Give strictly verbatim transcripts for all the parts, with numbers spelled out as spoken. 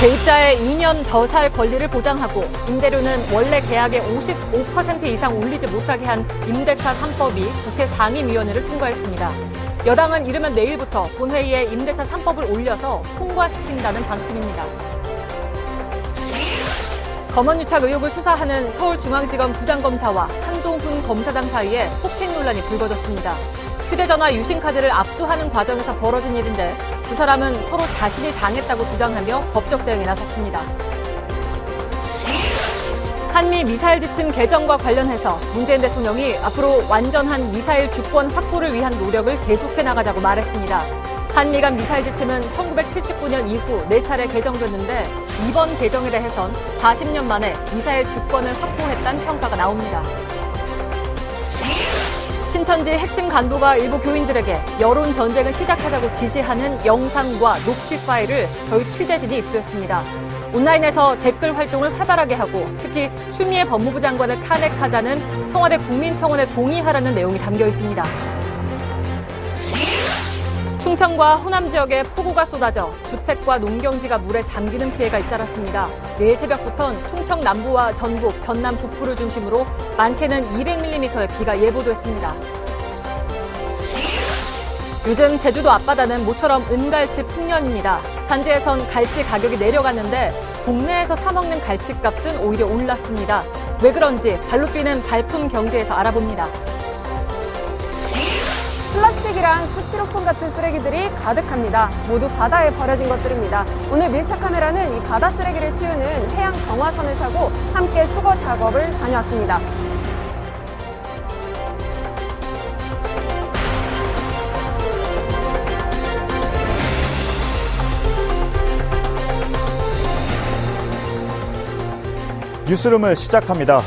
세입자의 이 년 더 살 권리를 보장하고 임대료는 원래 계약의 오십오 퍼센트 이상 올리지 못하게 한 임대차 삼 법이 국회 상임위원회를 통과했습니다. 여당은 이르면 내일부터 본회의에 임대차 삼 법을 올려서 통과시킨다는 방침입니다. 검언유착 의혹을 수사하는 서울중앙지검 부장검사와 한동훈 검사장 사이에 폭행 논란이 불거졌습니다. 휴대전화 유심카드를 압수하는 과정에서 벌어진 일인데 두 사람은 서로 자신이 당했다고 주장하며 법적 대응에 나섰습니다. 한미 미사일 지침 개정과 관련해서 문재인 대통령이 앞으로 완전한 미사일 주권 확보를 위한 노력을 계속해 나가자고 말했습니다. 한미 간 미사일 지침은 천구백칠십구 년 이후 네 차례 개정됐는데 이번 개정에 대해선 사십 년 만에 미사일 주권을 확보했다는 평가가 나옵니다. 신천지 핵심 간부가 일부 교인들에게 여론 전쟁을 시작하자고 지시하는 영상과 녹취 파일을 저희 취재진이 입수했습니다. 온라인에서 댓글 활동을 활발하게 하고 특히 추미애 법무부 장관을 탄핵하자는 청와대 국민청원에 동의하라는 내용이 담겨 있습니다. 충청과 호남 지역에 폭우가 쏟아져 주택과 농경지가 물에 잠기는 피해가 잇따랐습니다. 내일 새벽부터는 충청 남부와 전북, 전남 북부를 중심으로 많게는 이백 밀리미터의 비가 예보됐습니다. 요즘 제주도 앞바다는 모처럼 은갈치 풍년입니다. 산지에선 갈치 가격이 내려갔는데 동네에서 사먹는 갈치값은 오히려 올랐습니다. 왜 그런지 발로 뛰는 발품 경제에서 알아봅니다. 플라스틱이랑 스티로폼 같은 쓰레기들이 가득합니다. 모두 바다에 버려진 것들입니다. 오늘 밀착 카메라는 이 바다 쓰레기를 치우는 해양 정화선을 타고 함께 수거 작업을 다녀왔습니다. 뉴스룸을 시작합니다.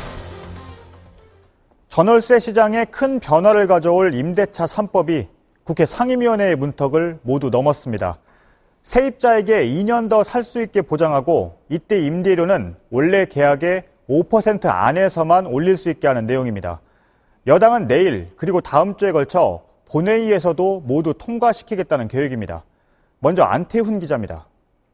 전월세 시장에 큰 변화를 가져올 임대차 삼 법이 국회 상임위원회의 문턱을 모두 넘었습니다. 세입자에게 이 년 더 살 수 있게 보장하고 이때 임대료는 원래 계약의 오 퍼센트 안에서만 올릴 수 있게 하는 내용입니다. 여당은 내일 그리고 다음 주에 걸쳐 본회의에서도 모두 통과시키겠다는 계획입니다. 먼저 안태훈 기자입니다.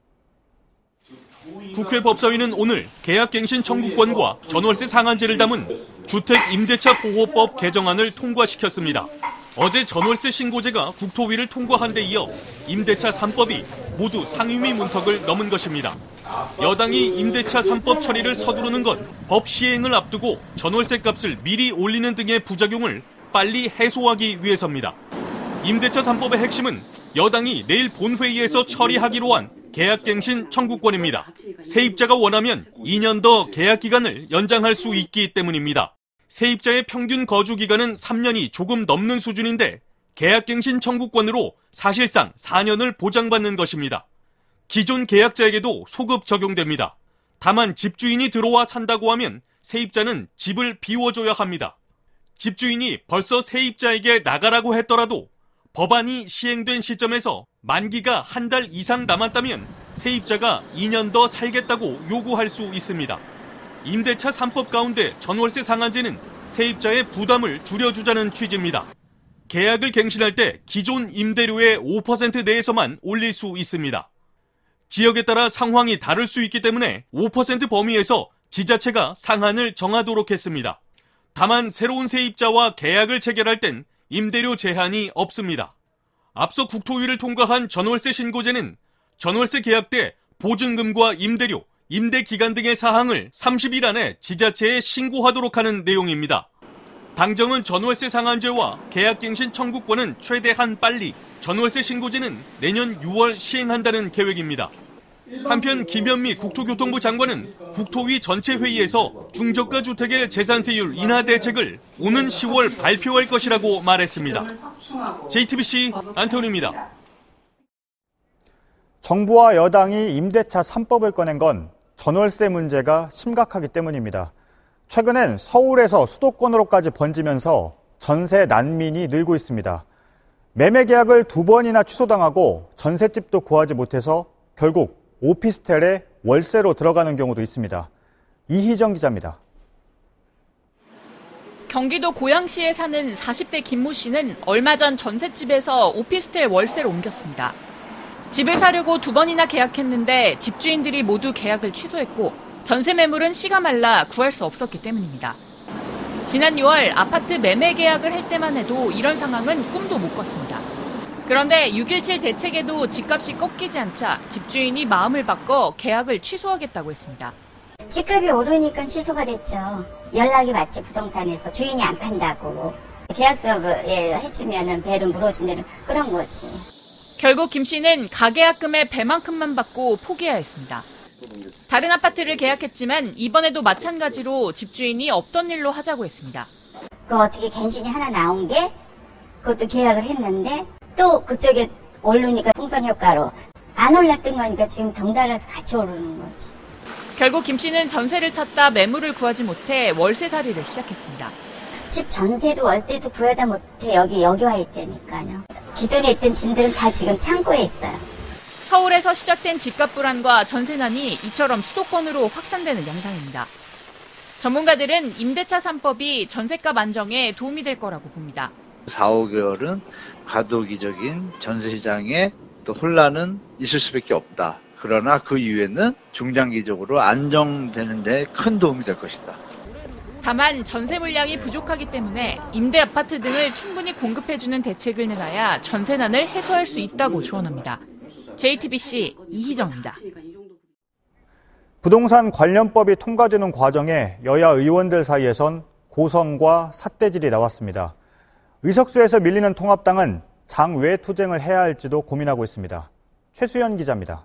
국회 법사위는 오늘 계약갱신 청구권과 전월세 상한제를 담은 주택임대차보호법 개정안을 통과시켰습니다. 어제 전월세 신고제가 국토위를 통과한 데 이어 임대차 삼 법이 모두 상임위 문턱을 넘은 것입니다. 여당이 임대차 삼 법 처리를 서두르는 건 법 시행을 앞두고 전월세 값을 미리 올리는 등의 부작용을 빨리 해소하기 위해서입니다. 임대차 삼 법의 핵심은 여당이 내일 본회의에서 처리하기로 한 계약갱신 청구권입니다. 세입자가 원하면 이 년 더 계약기간을 연장할 수 있기 때문입니다. 세입자의 평균 거주기간은 삼 년이 조금 넘는 수준인데 계약갱신 청구권으로 사실상 사 년을 보장받는 것입니다. 기존 계약자에게도 소급 적용됩니다. 다만 집주인이 들어와 산다고 하면 세입자는 집을 비워줘야 합니다. 집주인이 벌써 세입자에게 나가라고 했더라도 법안이 시행된 시점에서 만기가 한 달 이상 남았다면 세입자가 이 년 더 살겠다고 요구할 수 있습니다. 임대차 삼 법 가운데 전월세 상한제는 세입자의 부담을 줄여주자는 취지입니다. 계약을 갱신할 때 기존 임대료의 오 퍼센트 내에서만 올릴 수 있습니다. 지역에 따라 상황이 다를 수 있기 때문에 오 퍼센트 범위에서 지자체가 상한을 정하도록 했습니다. 다만 새로운 세입자와 계약을 체결할 땐 임대료 제한이 없습니다. 앞서 국토위를 통과한 전월세 신고제는 전월세 계약 때 보증금과 임대료, 임대기간 등의 사항을 삼십 일 안에 지자체에 신고하도록 하는 내용입니다. 당정은 전월세 상한제와 계약갱신 청구권은 최대한 빨리, 전월세 신고제는 내년 유월 시행한다는 계획입니다. 한편 김현미 국토교통부 장관은 국토위 전체 회의에서 중저가 주택의 재산세율 인하 대책을 오는 시월 발표할 것이라고 말했습니다. 제이티비씨 안태훈입니다. 정부와 여당이 임대차 삼 법을 꺼낸 건 전월세 문제가 심각하기 때문입니다. 최근엔 서울에서 수도권으로까지 번지면서 전세 난민이 늘고 있습니다. 매매 계약을 두 번이나 취소당하고 전셋집도 구하지 못해서 결국 오피스텔에 월세로 들어가는 경우도 있습니다. 이희정 기자입니다. 경기도 고양시에 사는 사십 대 김모 씨는 얼마 전 전셋집에서 오피스텔 월세로 옮겼습니다. 집을 사려고 두 번이나 계약했는데 집주인들이 모두 계약을 취소했고 전세 매물은 씨가 말라 구할 수 없었기 때문입니다. 지난 유월 아파트 매매 계약을 할 때만 해도 이런 상황은 꿈도 못 꿨습니다. 그런데 육 일칠 대책에도 집값이 꺾이지 않자 집주인이 마음을 바꿔 계약을 취소하겠다고 했습니다. 집값이 오르니까 취소가 됐죠. 연락이 왔지, 부동산에서. 주인이 안 판다고. 계약서 해주면은 배를 물어준다는 그런 거지. 결국 김 씨는 가계약금의 배만큼만 받고 포기해야 했습니다. 다른 아파트를 계약했지만 이번에도 마찬가지로 집주인이 없던 일로 하자고 했습니다. 그 어떻게 갱신이 하나 나온 게 그것도 계약을 했는데 또 그쪽에 오르니까 풍선 효과로 안 올랐던 거니까 지금 덩달아서 같이 오르는 거지. 결국 김 씨는 전세를 찾다 매물을 구하지 못해 월세살이를 시작했습니다. 집 전세도 월세도 구하다 못해 여기 여기 와 있다니까요. 기존에 있던 짐들은 다 지금 창고에 있어요. 서울에서 시작된 집값 불안과 전세난이 이처럼 수도권으로 확산되는 양상입니다. 전문가들은 임대차 삼 법이 전세값 안정에 도움이 될 거라고 봅니다. 사, 오 개월은 과도기적인 전세시장에 또 혼란은 있을 수밖에 없다. 그러나 그 이후에는 중장기적으로 안정되는 데 큰 도움이 될 것이다. 다만 전세 물량이 부족하기 때문에 임대 아파트 등을 충분히 공급해주는 대책을 내놔야 전세난을 해소할 수 있다고 조언합니다. 제이티비씨 이희정입니다. 부동산 관련법이 통과되는 과정에 여야 의원들 사이에선 고성과 삿대질이 나왔습니다. 의석수에서 밀리는 통합당은 장외 투쟁을 해야 할지도 고민하고 있습니다. 최수연 기자입니다.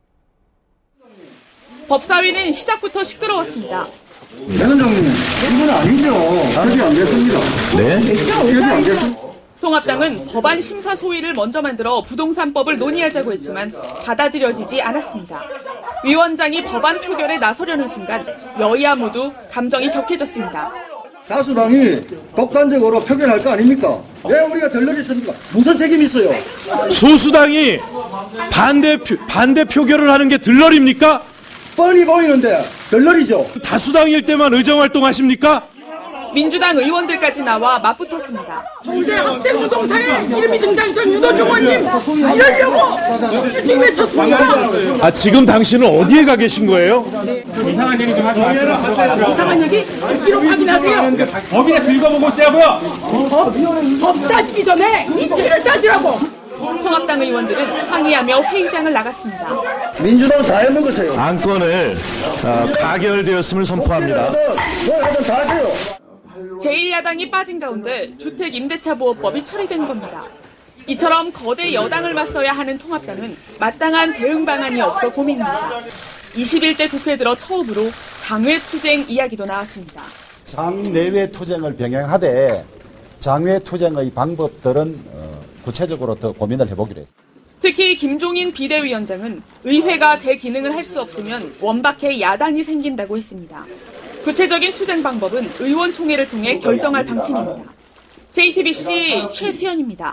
법사위는 시작부터 시끄러웠습니다. 대변장님, 이건 아니죠. 답이 안 됐습니다. 네? 답이 안 됐습니다. 통합당은 법안 심사 소위를 먼저 만들어 부동산법을 논의하자고 했지만 받아들여지지 않았습니다. 위원장이 법안 표결에 나서려는 순간 여야 모두 감정이 격해졌습니다. 다수당이 독단적으로 표결할 거 아닙니까? 왜 우리가 덜러리 있습니까? 무슨 책임이 있어요? 소수당이 반대, 반대 표결을 하는 게 들러리입니까? 뻔히 보이는데 덜러리죠. 다수당일 때만 의정활동 하십니까? 민주당 의원들까지 나와 맞붙었습니다. 서울대 학생부동산에 이름이 등장했던 유도중 의원님 이러려고 주택 외쳤습니다. 아, 지금 당신은 어디에 가 계신 거예요? 네. 이상한 얘기 좀 하지 마세요. 이상한 얘기? 기록 확인하세요. 법이나 긁어보고 있어야고요. 법, 법 따지기 전에 이치를 따지라고. 통합당 의원들은 항의하며 회의장을 나갔습니다. 민주당 다 해먹으세요. 안건을 어, 가결되었음을 선포합니다. 뭘 하든 다 하세요. 제일 야당이 빠진 가운데 주택 임대차 보호법이 처리된 겁니다. 이처럼 거대 여당을 맞서야 하는 통합당은 마땅한 대응 방안이 없어 고민입니다. 이십일 대 국회 들어 처음으로 장외 투쟁 이야기도 나왔습니다. 장내외 투쟁을 병행하되 장외 투쟁의 방법들은 구체적으로 더 고민을 해보기로 했습니다. 특히 김종인 비대위원장은 의회가 제 기능을 할 수 없으면 원박해 야당이 생긴다고 했습니다. 구체적인 투쟁 방법은 의원총회를 통해 결정할 방침입니다. 제이티비씨 최수연입니다.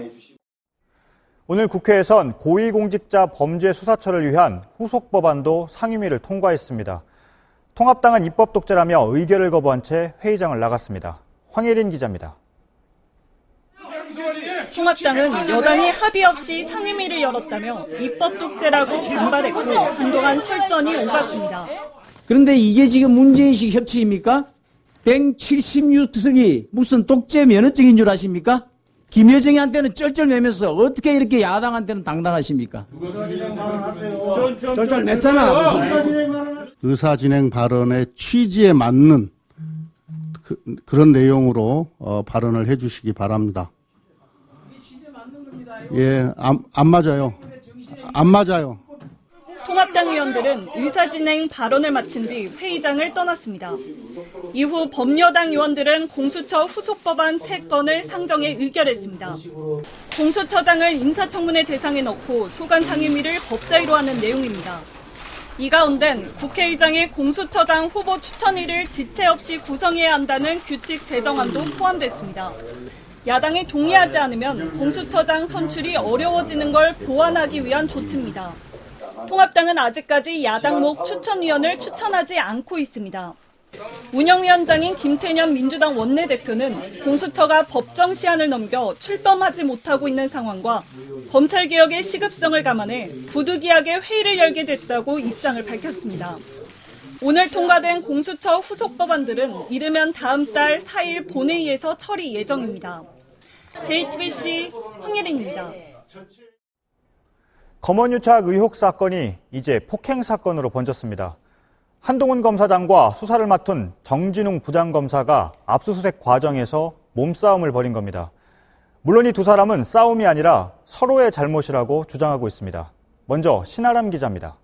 오늘 국회에선 고위공직자 범죄수사처를 위한 후속 법안도 상임위를 통과했습니다. 통합당은 입법 독재라며 의결을 거부한 채 회의장을 나갔습니다. 황예린 기자입니다. 통합당은 여당이 합의 없이 상임위를 열었다며 입법 독재라고 반발했고 한동안 설전이 오갔습니다. 그런데 이게 지금 문재인식 협치입니까? 백칠십육 석이 무슨 독재 면허증인 줄 아십니까? 김여정이한테는 쩔쩔매면서 어떻게 이렇게 야당한테는 당당하십니까? 쩔쩔 냈잖아. 의사진행 발언의 취지에 맞는 그, 그런 내용으로 어, 발언을 해주시기 바랍니다. 예, 안, 안 맞아요. 안 맞아요. 통합당 의원들은 의사진행 발언을 마친 뒤 회의장을 떠났습니다. 이후 범여당 의원들은 공수처 후속법안 세 건을 상정해 의결했습니다. 공수처장을 인사청문회 대상에 넣고 소관 상임위를 법사위로 하는 내용입니다. 이 가운데는 국회의장의 공수처장 후보 추천위를 지체 없이 구성해야 한다는 규칙 제정안도 포함됐습니다. 야당이 동의하지 않으면 공수처장 선출이 어려워지는 걸 보완하기 위한 조치입니다. 통합당은 아직까지 야당목 추천위원을 추천하지 않고 있습니다. 운영위원장인 김태년 민주당 원내대표는 공수처가 법정 시한을 넘겨 출범하지 못하고 있는 상황과 검찰개혁의 시급성을 감안해 부득이하게 회의를 열게 됐다고 입장을 밝혔습니다. 오늘 통과된 공수처 후속 법안들은 이르면 다음 달 사 일 본회의에서 처리 예정입니다. 제이티비씨 황예린입니다. 검언유착 의혹 사건이 이제 폭행 사건으로 번졌습니다. 한동훈 검사장과 수사를 맡은 정진웅 부장검사가 압수수색 과정에서 몸싸움을 벌인 겁니다. 물론 이 두 사람은 싸움이 아니라 서로의 잘못이라고 주장하고 있습니다. 먼저 신아람 기자입니다.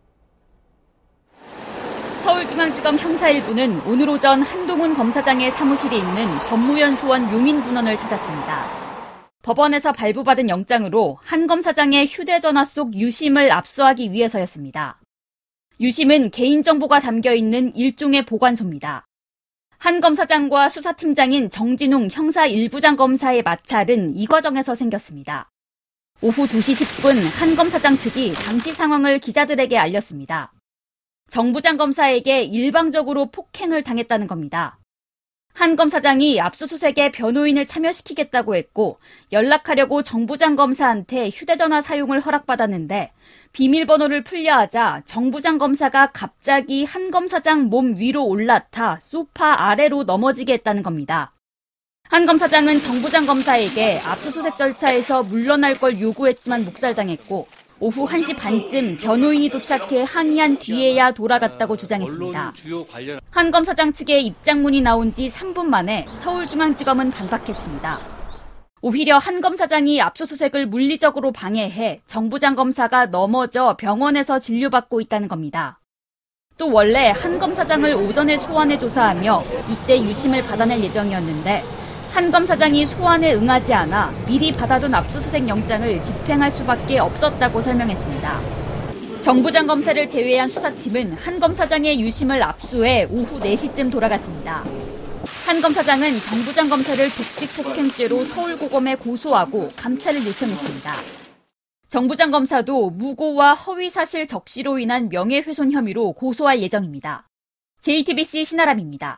서울중앙지검 형사 일 부는 오늘 오전 한동훈 검사장의 사무실이 있는 법무연수원 용인분원을 찾았습니다. 법원에서 발부받은 영장으로 한 검사장의 휴대전화 속 유심을 압수하기 위해서였습니다. 유심은 개인정보가 담겨있는 일종의 보관소입니다. 한 검사장과 수사팀장인 정진웅 형사 일 부장 검사의 마찰은 이 과정에서 생겼습니다. 오후 두 시 십 분 한 검사장 측이 당시 상황을 기자들에게 알렸습니다. 정 부장 검사에게 일방적으로 폭행을 당했다는 겁니다. 한 검사장이 압수수색에 변호인을 참여시키겠다고 했고 연락하려고 정 부장 검사한테 휴대전화 사용을 허락받았는데 비밀번호를 풀려하자 정 부장 검사가 갑자기 한 검사장 몸 위로 올라타 소파 아래로 넘어지게 했다는 겁니다. 한 검사장은 정 부장 검사에게 압수수색 절차에서 물러날 걸 요구했지만 묵살당했고 오후 한 시 반쯤 변호인이 도착해 항의한 뒤에야 돌아갔다고 주장했습니다. 한 검사장 측의 입장문이 나온 지 삼 분 만에 서울중앙지검은 반박했습니다. 오히려 한 검사장이 압수수색을 물리적으로 방해해 정 부장 검사가 넘어져 병원에서 진료받고 있다는 겁니다. 또 원래 한 검사장을 오전에 소환해 조사하며 이때 유심을 받아낼 예정이었는데 한 검사장이 소환에 응하지 않아 미리 받아둔 압수수색 영장을 집행할 수밖에 없었다고 설명했습니다. 정 부장 검사를 제외한 수사팀은 한 검사장의 유심을 압수해 오후 네 시쯤 돌아갔습니다. 한 검사장은 정 부장 검사를 독직폭행죄로 서울고검에 고소하고 감찰을 요청했습니다. 정 부장 검사도 무고와 허위사실 적시로 인한 명예훼손 혐의로 고소할 예정입니다. 제이티비씨 신아람입니다.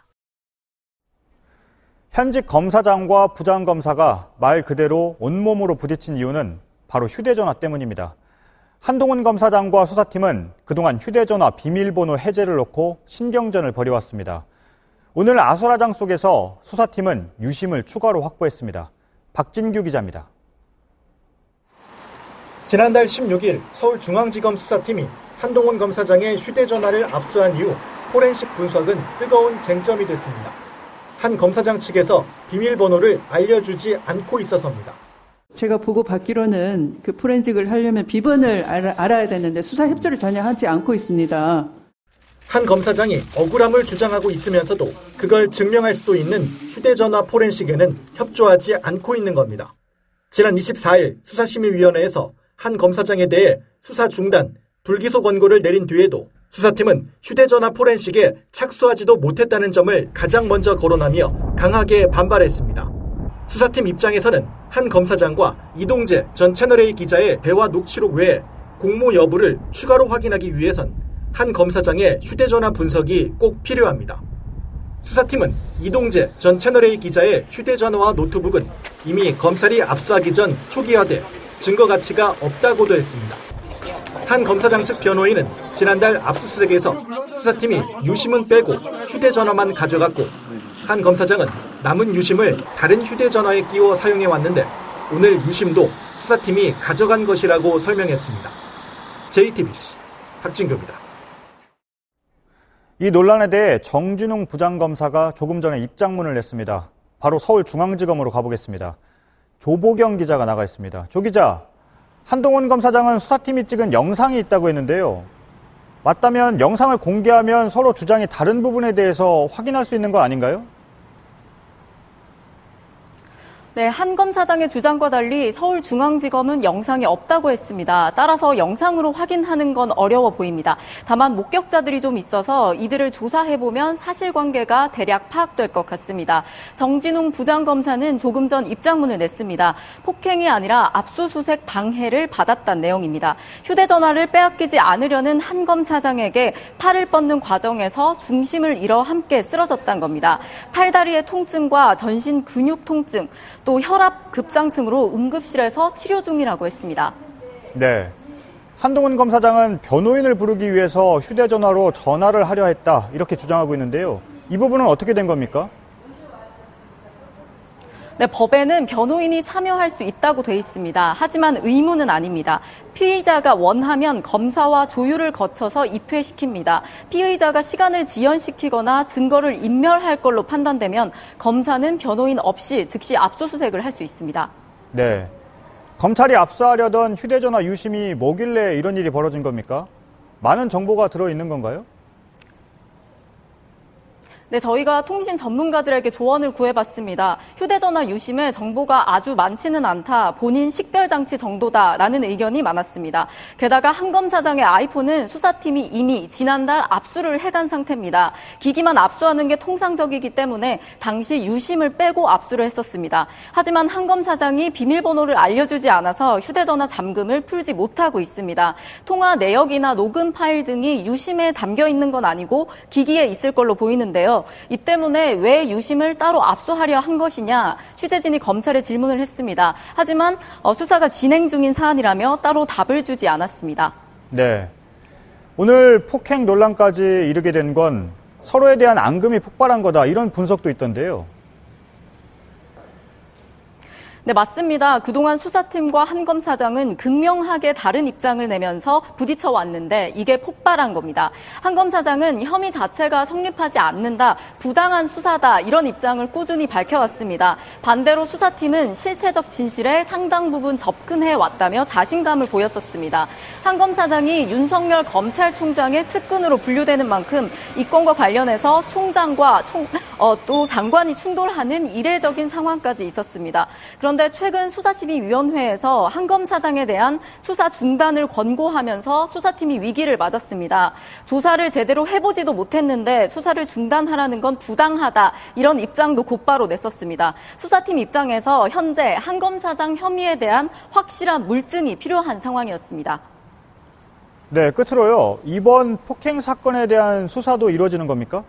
현직 검사장과 부장검사가 말 그대로 온몸으로 부딪힌 이유는 바로 휴대전화 때문입니다. 한동훈 검사장과 수사팀은 그동안 휴대전화 비밀번호 해제를 놓고 신경전을 벌여왔습니다. 오늘 아수라장 속에서 수사팀은 유심을 추가로 확보했습니다. 박진규 기자입니다. 지난달 십육 일 서울중앙지검 수사팀이 한동훈 검사장의 휴대전화를 압수한 이후 포렌식 분석은 뜨거운 쟁점이 됐습니다. 한 검사장 측에서 비밀번호를 알려주지 않고 있어서입니다. 제가 보고 받기로는 그 포렌식을 하려면 비번을 알아, 알아야 되는데 수사 협조를 전혀 하지 않고 있습니다. 한 검사장이 억울함을 주장하고 있으면서도 그걸 증명할 수도 있는 휴대전화 포렌식에는 협조하지 않고 있는 겁니다. 지난 이십사 일 수사심의위원회에서 한 검사장에 대해 수사 중단, 불기소 권고를 내린 뒤에도 수사팀은 휴대전화 포렌식에 착수하지도 못했다는 점을 가장 먼저 거론하며 강하게 반발했습니다. 수사팀 입장에서는 한 검사장과 이동재 전 채널A 기자의 대화 녹취록 외에 공모 여부를 추가로 확인하기 위해선 한 검사장의 휴대전화 분석이 꼭 필요합니다. 수사팀은 이동재 전 채널A 기자의 휴대전화와 노트북은 이미 검찰이 압수하기 전 초기화돼 증거 가치가 없다고도 했습니다. 한 검사장 측 변호인은 지난달 압수수색에서 수사팀이 유심은 빼고 휴대전화만 가져갔고 한 검사장은 남은 유심을 다른 휴대전화에 끼워 사용해왔는데 오늘 유심도 수사팀이 가져간 것이라고 설명했습니다. 제이티비씨 박진규입니다. 이 논란에 대해 정진웅 부장검사가 조금 전에 입장문을 냈습니다. 바로 서울중앙지검으로 가보겠습니다. 조보경 기자가 나가 있습니다. 조 기자, 한동훈 검사장은 수사팀이 찍은 영상이 있다고 했는데요. 맞다면 영상을 공개하면 서로 주장이 다른 부분에 대해서 확인할 수 있는 거 아닌가요? 네, 한 검사장의 주장과 달리 서울중앙지검은 영상이 없다고 했습니다. 따라서 영상으로 확인하는 건 어려워 보입니다. 다만 목격자들이 좀 있어서 이들을 조사해보면 사실관계가 대략 파악될 것 같습니다. 정진웅 부장검사는 조금 전 입장문을 냈습니다. 폭행이 아니라 압수수색 방해를 받았다는 내용입니다. 휴대전화를 빼앗기지 않으려는 한 검사장에게 팔을 뻗는 과정에서 중심을 잃어 함께 쓰러졌다는 겁니다. 팔다리의 통증과 전신 근육 통증, 또 혈압 급상승으로 응급실에서 치료 중이라고 했습니다. 네, 한동훈 검사장은 변호인을 부르기 위해서 휴대전화로 전화를 하려 했다 이렇게 주장하고 있는데요. 이 부분은 어떻게 된 겁니까? 네, 법에는 변호인이 참여할 수 있다고 돼 있습니다. 하지만 의무는 아닙니다. 피의자가 원하면 검사와 조율을 거쳐서 입회시킵니다. 피의자가 시간을 지연시키거나 증거를 인멸할 걸로 판단되면 검사는 변호인 없이 즉시 압수수색을 할 수 있습니다. 네, 검찰이 압수하려던 휴대전화 유심이 뭐길래 이런 일이 벌어진 겁니까? 많은 정보가 들어있는 건가요? 네, 저희가 통신 전문가들에게 조언을 구해봤습니다. 휴대전화 유심에 정보가 아주 많지는 않다, 본인 식별장치 정도다라는 의견이 많았습니다. 게다가 한 검사장의 아이폰은 수사팀이 이미 지난달 압수를 해간 상태입니다. 기기만 압수하는 게 통상적이기 때문에 당시 유심을 빼고 압수를 했었습니다. 하지만 한 검사장이 비밀번호를 알려주지 않아서 휴대전화 잠금을 풀지 못하고 있습니다. 통화 내역이나 녹음 파일 등이 유심에 담겨 있는 건 아니고 기기에 있을 걸로 보이는데요. 이 때문에 왜 유심을 따로 압수하려 한 것이냐, 취재진이 검찰에 질문을 했습니다. 하지만 수사가 진행 중인 사안이라며 따로 답을 주지 않았습니다. 네, 오늘 폭행 논란까지 이르게 된 건 서로에 대한 앙금이 폭발한 거다, 이런 분석도 있던데요. 네, 맞습니다. 그동안 수사팀과 한 검사장은 극명하게 다른 입장을 내면서 부딪혀 왔는데 이게 폭발한 겁니다. 한 검사장은 혐의 자체가 성립하지 않는다, 부당한 수사다, 이런 입장을 꾸준히 밝혀왔습니다. 반대로 수사팀은 실체적 진실에 상당 부분 접근해 왔다며 자신감을 보였었습니다. 한 검사장이 윤석열 검찰총장의 측근으로 분류되는 만큼 이 건과 관련해서 총장과 총, 어, 또 장관이 충돌하는 이례적인 상황까지 있었습니다. 그런데 그런데 최근 수사심의위원회에서 한 검사장에 대한 수사 중단을 권고하면서 수사팀이 위기를 맞았습니다. 조사를 제대로 해보지도 못했는데 수사를 중단하라는 건 부당하다, 이런 입장도 곧바로 냈었습니다. 수사팀 입장에서 현재 한 검사장 혐의에 대한 확실한 물증이 필요한 상황이었습니다. 네, 끝으로요, 이번 폭행 사건에 대한 수사도 이루어지는 겁니까?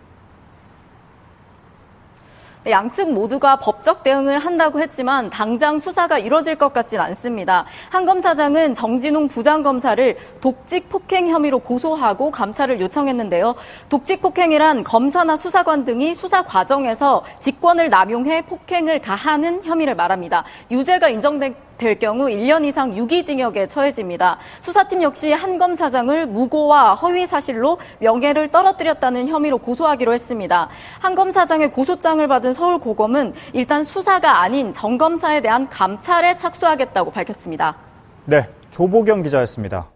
양측 모두가 법적 대응을 한다고 했지만 당장 수사가 이뤄질 것 같진 않습니다. 한 검사장은 정진웅 부장검사를 독직 폭행 혐의로 고소하고 감찰을 요청했는데요. 독직 폭행이란 검사나 수사관 등이 수사 과정에서 직권을 남용해 폭행을 가하는 혐의를 말합니다. 유죄가 인정된 될 경우 일 년 이상 유기징역에 처해집니다. 수사팀 역시 한 검사장을 무고와 허위 사실로 명예를 떨어뜨렸다는 혐의로 고소하기로 했습니다. 한 검사장의 고소장을 받은 서울고검은 일단 수사가 아닌 정 검사에 대한 감찰에 착수하겠다고 밝혔습니다. 네, 조보경 기자였습니다.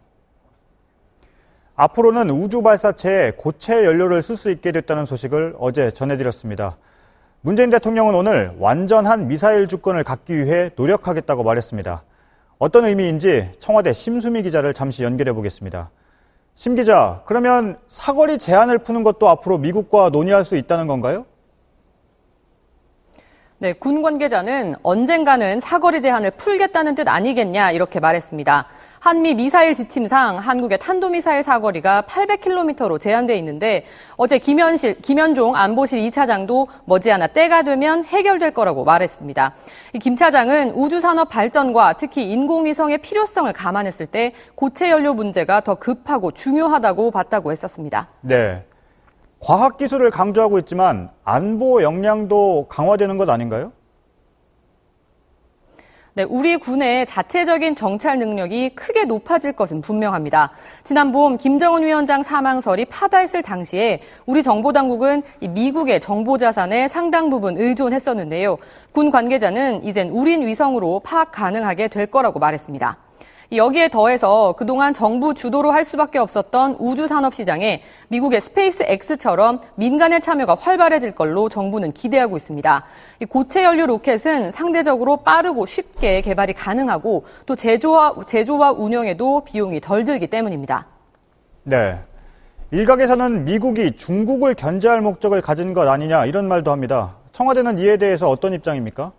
앞으로는 우주 발사체에 고체 연료를 쓸 수 있게 됐다는 소식을 어제 전해드렸습니다. 문재인 대통령은 오늘 완전한 미사일 주권을 갖기 위해 노력하겠다고 말했습니다. 어떤 의미인지 청와대 심수미 기자를 잠시 연결해 보겠습니다. 심 기자, 그러면 사거리 제한을 푸는 것도 앞으로 미국과 논의할 수 있다는 건가요? 네, 군 관계자는 언젠가는 사거리 제한을 풀겠다는 뜻 아니겠냐, 이렇게 말했습니다. 한미 미사일 지침상 한국의 탄도미사일 사거리가 팔백 킬로미터로 제한돼 있는데 어제 김현실, 김현종 안보실 이 차장도 머지않아 때가 되면 해결될 거라고 말했습니다. 김 차장은 우주산업 발전과 특히 인공위성의 필요성을 감안했을 때 고체 연료 문제가 더 급하고 중요하다고 봤다고 했었습니다. 네, 과학기술을 강조하고 있지만 안보 역량도 강화되는 것 아닌가요? 네, 우리 군의 자체적인 정찰 능력이 크게 높아질 것은 분명합니다. 지난 봄 김정은 위원장 사망설이 파다했을 당시에 우리 정보당국은 미국의 정보자산에 상당 부분 의존했었는데요. 군 관계자는 이젠 우린 위성으로 파악 가능하게 될 거라고 말했습니다. 여기에 더해서 그동안 정부 주도로 할 수밖에 없었던 우주산업시장에 미국의 스페이스X처럼 민간의 참여가 활발해질 걸로 정부는 기대하고 있습니다. 고체 연료 로켓은 상대적으로 빠르고 쉽게 개발이 가능하고 또 제조와, 제조와 운영에도 비용이 덜 들기 때문입니다. 네. 일각에서는 미국이 중국을 견제할 목적을 가진 것 아니냐 이런 말도 합니다. 청와대는 이에 대해서 어떤 입장입니까?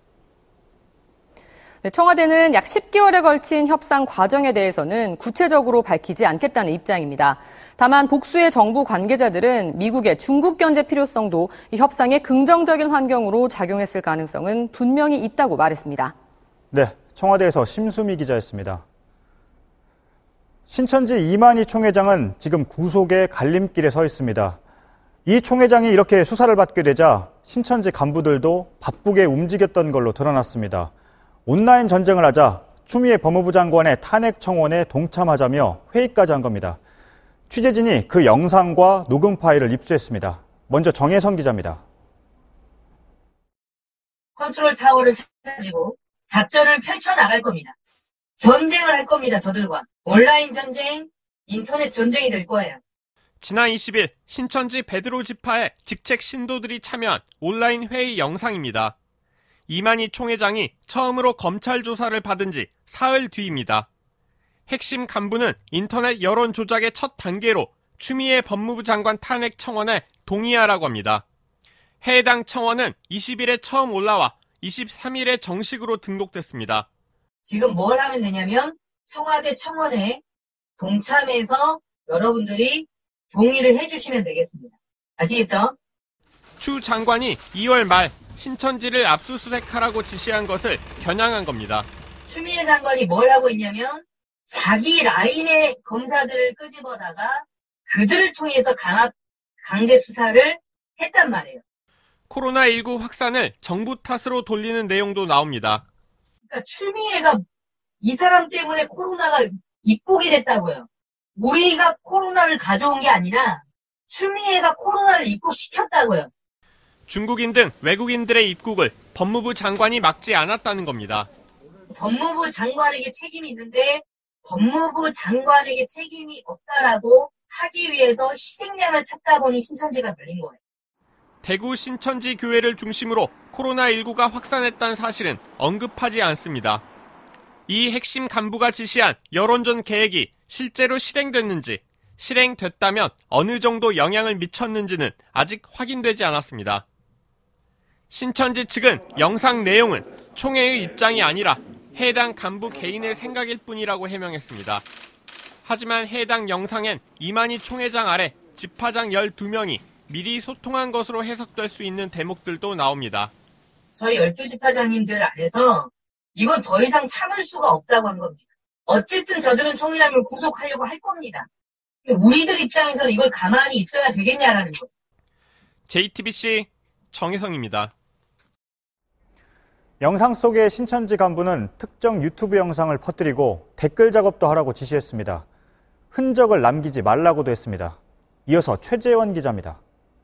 네, 청와대는 약 십 개월에 걸친 협상 과정에 대해서는 구체적으로 밝히지 않겠다는 입장입니다. 다만 복수의 정부 관계자들은 미국의 중국 견제 필요성도 이 협상에 긍정적인 환경으로 작용했을 가능성은 분명히 있다고 말했습니다. 네, 청와대에서 심수미 기자였습니다. 신천지 이만희 총회장은 지금 구속의 갈림길에 서 있습니다. 이 총회장이 이렇게 수사를 받게 되자 신천지 간부들도 바쁘게 움직였던 걸로 드러났습니다. 온라인 전쟁을 하자 추미애 법무부 장관의 탄핵 청원에 동참하자며 회의까지 한 겁니다. 취재진이 그 영상과 녹음 파일을 입수했습니다. 먼저 정혜성 기자입니다. 컨트롤 타워를 가지고 작전을 펼쳐나갈 겁니다. 전쟁을 할 겁니다, 저들과. 온라인 전쟁, 인터넷 전쟁이 될 거예요. 지난 이십 일 신천지 베드로 지파의 직책 신도들이 참여한 온라인 회의 영상입니다. 이만희 총회장이 처음으로 검찰 조사를 받은 지 사흘 뒤입니다. 핵심 간부는 인터넷 여론 조작의 첫 단계로 추미애 법무부 장관 탄핵 청원에 동의하라고 합니다. 해당 청원은 이십 일에 처음 올라와 이십삼 일에 정식으로 등록됐습니다. 지금 뭘 하면 되냐면 청와대 청원에 동참해서 여러분들이 동의를 해주시면 되겠습니다. 아시겠죠? 추 장관이 이월 말 신천지를 압수수색하라고 지시한 것을 겨냥한 겁니다. 추미애 장관이 뭘 하고 있냐면 자기 라인의 검사들을 끄집어다가 그들을 통해서 강압, 강제 수사를 했단 말이에요. 코로나십구 확산을 정부 탓으로 돌리는 내용도 나옵니다. 그러니까 추미애가 이 사람 때문에 코로나가 입국이 됐다고요. 우리가 코로나를 가져온 게 아니라 추미애가 코로나를 입국시켰다고요. 중국인 등 외국인들의 입국을 법무부 장관이 막지 않았다는 겁니다. 법무부 장관에게 책임이 있는데 법무부 장관에게 책임이 없다라고 하기 위해서 희생양을 찾다 보니 신천지가 걸린 거예요. 대구 신천지 교회를 중심으로 코로나십구가 확산했다는 사실은 언급하지 않습니다. 이 핵심 간부가 지시한 여론전 계획이 실제로 실행됐는지, 실행됐다면 어느 정도 영향을 미쳤는지는 아직 확인되지 않았습니다. 신천지 측은 영상 내용은 총회의 입장이 아니라 해당 간부 개인의 생각일 뿐이라고 해명했습니다. 하지만 해당 영상엔 이만희 총회장 아래 지파장 열두 명이 미리 소통한 것으로 해석될 수 있는 대목들도 나옵니다. 저희 열두 지파장님들 안에서 이건 더 이상 참을 수가 없다고 한 겁니다. 어쨌든 저들은 총회장을 구속하려고 할 겁니다. 우리들 입장에서는 이걸 가만히 있어야 되겠냐라는 거예요. 제이티비씨 정혜성입니다. 영상 속의 신천지 간부는 특정 유튜브 영상을 퍼뜨리고 댓글 작업도 하라고 지시했습니다. 흔적을 남기지 말라고도 했습니다. 이어서 최재원 기자입니다.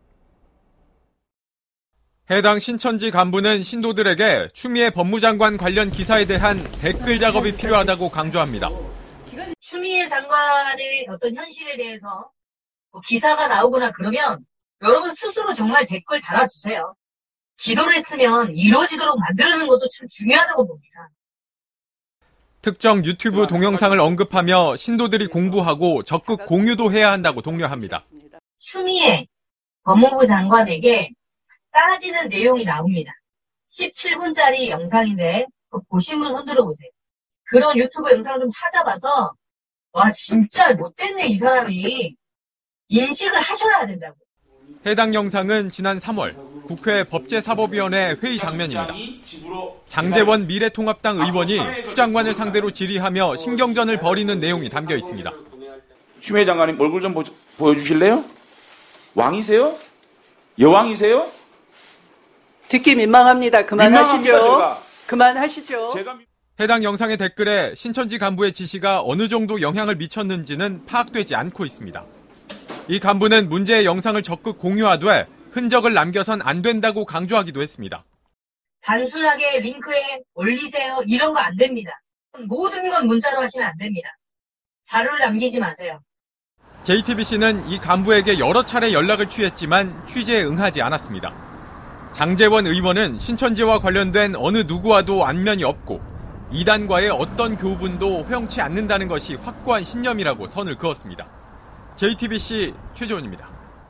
해당 신천지 간부는 신도들에게 추미애 법무장관 관련 기사에 대한 댓글 작업이 필요하다고 강조합니다. 추미애 장관의 어떤 현실에 대해서 뭐 기사가 나오거나 그러면 여러분 스스로 정말 댓글 달아주세요. 기도를 했으면 이루어지도록 만들어내는 것도 참 중요하다고 봅니다. 특정 유튜브 동영상을 언급하며 신도들이 공부하고 적극 공유도 해야 한다고 독려합니다. 추미애 법무부 장관에게 따지는 내용이 나옵니다. 십칠 분짜리 영상인데 보신 분 손들어 보세요. 그런 유튜브 영상을 좀 찾아봐서 와 진짜 못됐네 이 사람이 인식을 하셔야 된다고. 해당 영상은 지난 삼월 국회 법제사법위원회 회의 장면입니다. 장제원 미래통합당 의원이 추 장관을 상대로 질의하며 신경전을 벌이는 내용이 담겨 있습니다. 추미애 장관님 얼굴 좀 보, 보여주실래요? 왕이세요? 여왕이세요? 듣기 민망합니다. 그만하시죠. 그만하시죠. 제가... 해당 영상의 댓글에 신천지 간부의 지시가 어느 정도 영향을 미쳤는지는 파악되지 않고 있습니다. 이 간부는 문제의 영상을 적극 공유하되 흔적을 남겨선 안 된다고 강조하기도 했습니다. 단순하게 링크에 올리세요 이런 거 안 됩니다. 모든 건 문자로 하시면 안 됩니다. 자료를 남기지 마세요. 제이티비씨는 이 간부에게 여러 차례 연락을 취했지만 취재에 응하지 않았습니다. 장제원 의원은 신천지와 관련된 어느 누구와도 안면이 없고 이단과의 어떤 교분도 허용치 않는다는 것이 확고한 신념이라고 선을 그었습니다. 제이티비씨 최재원입니다.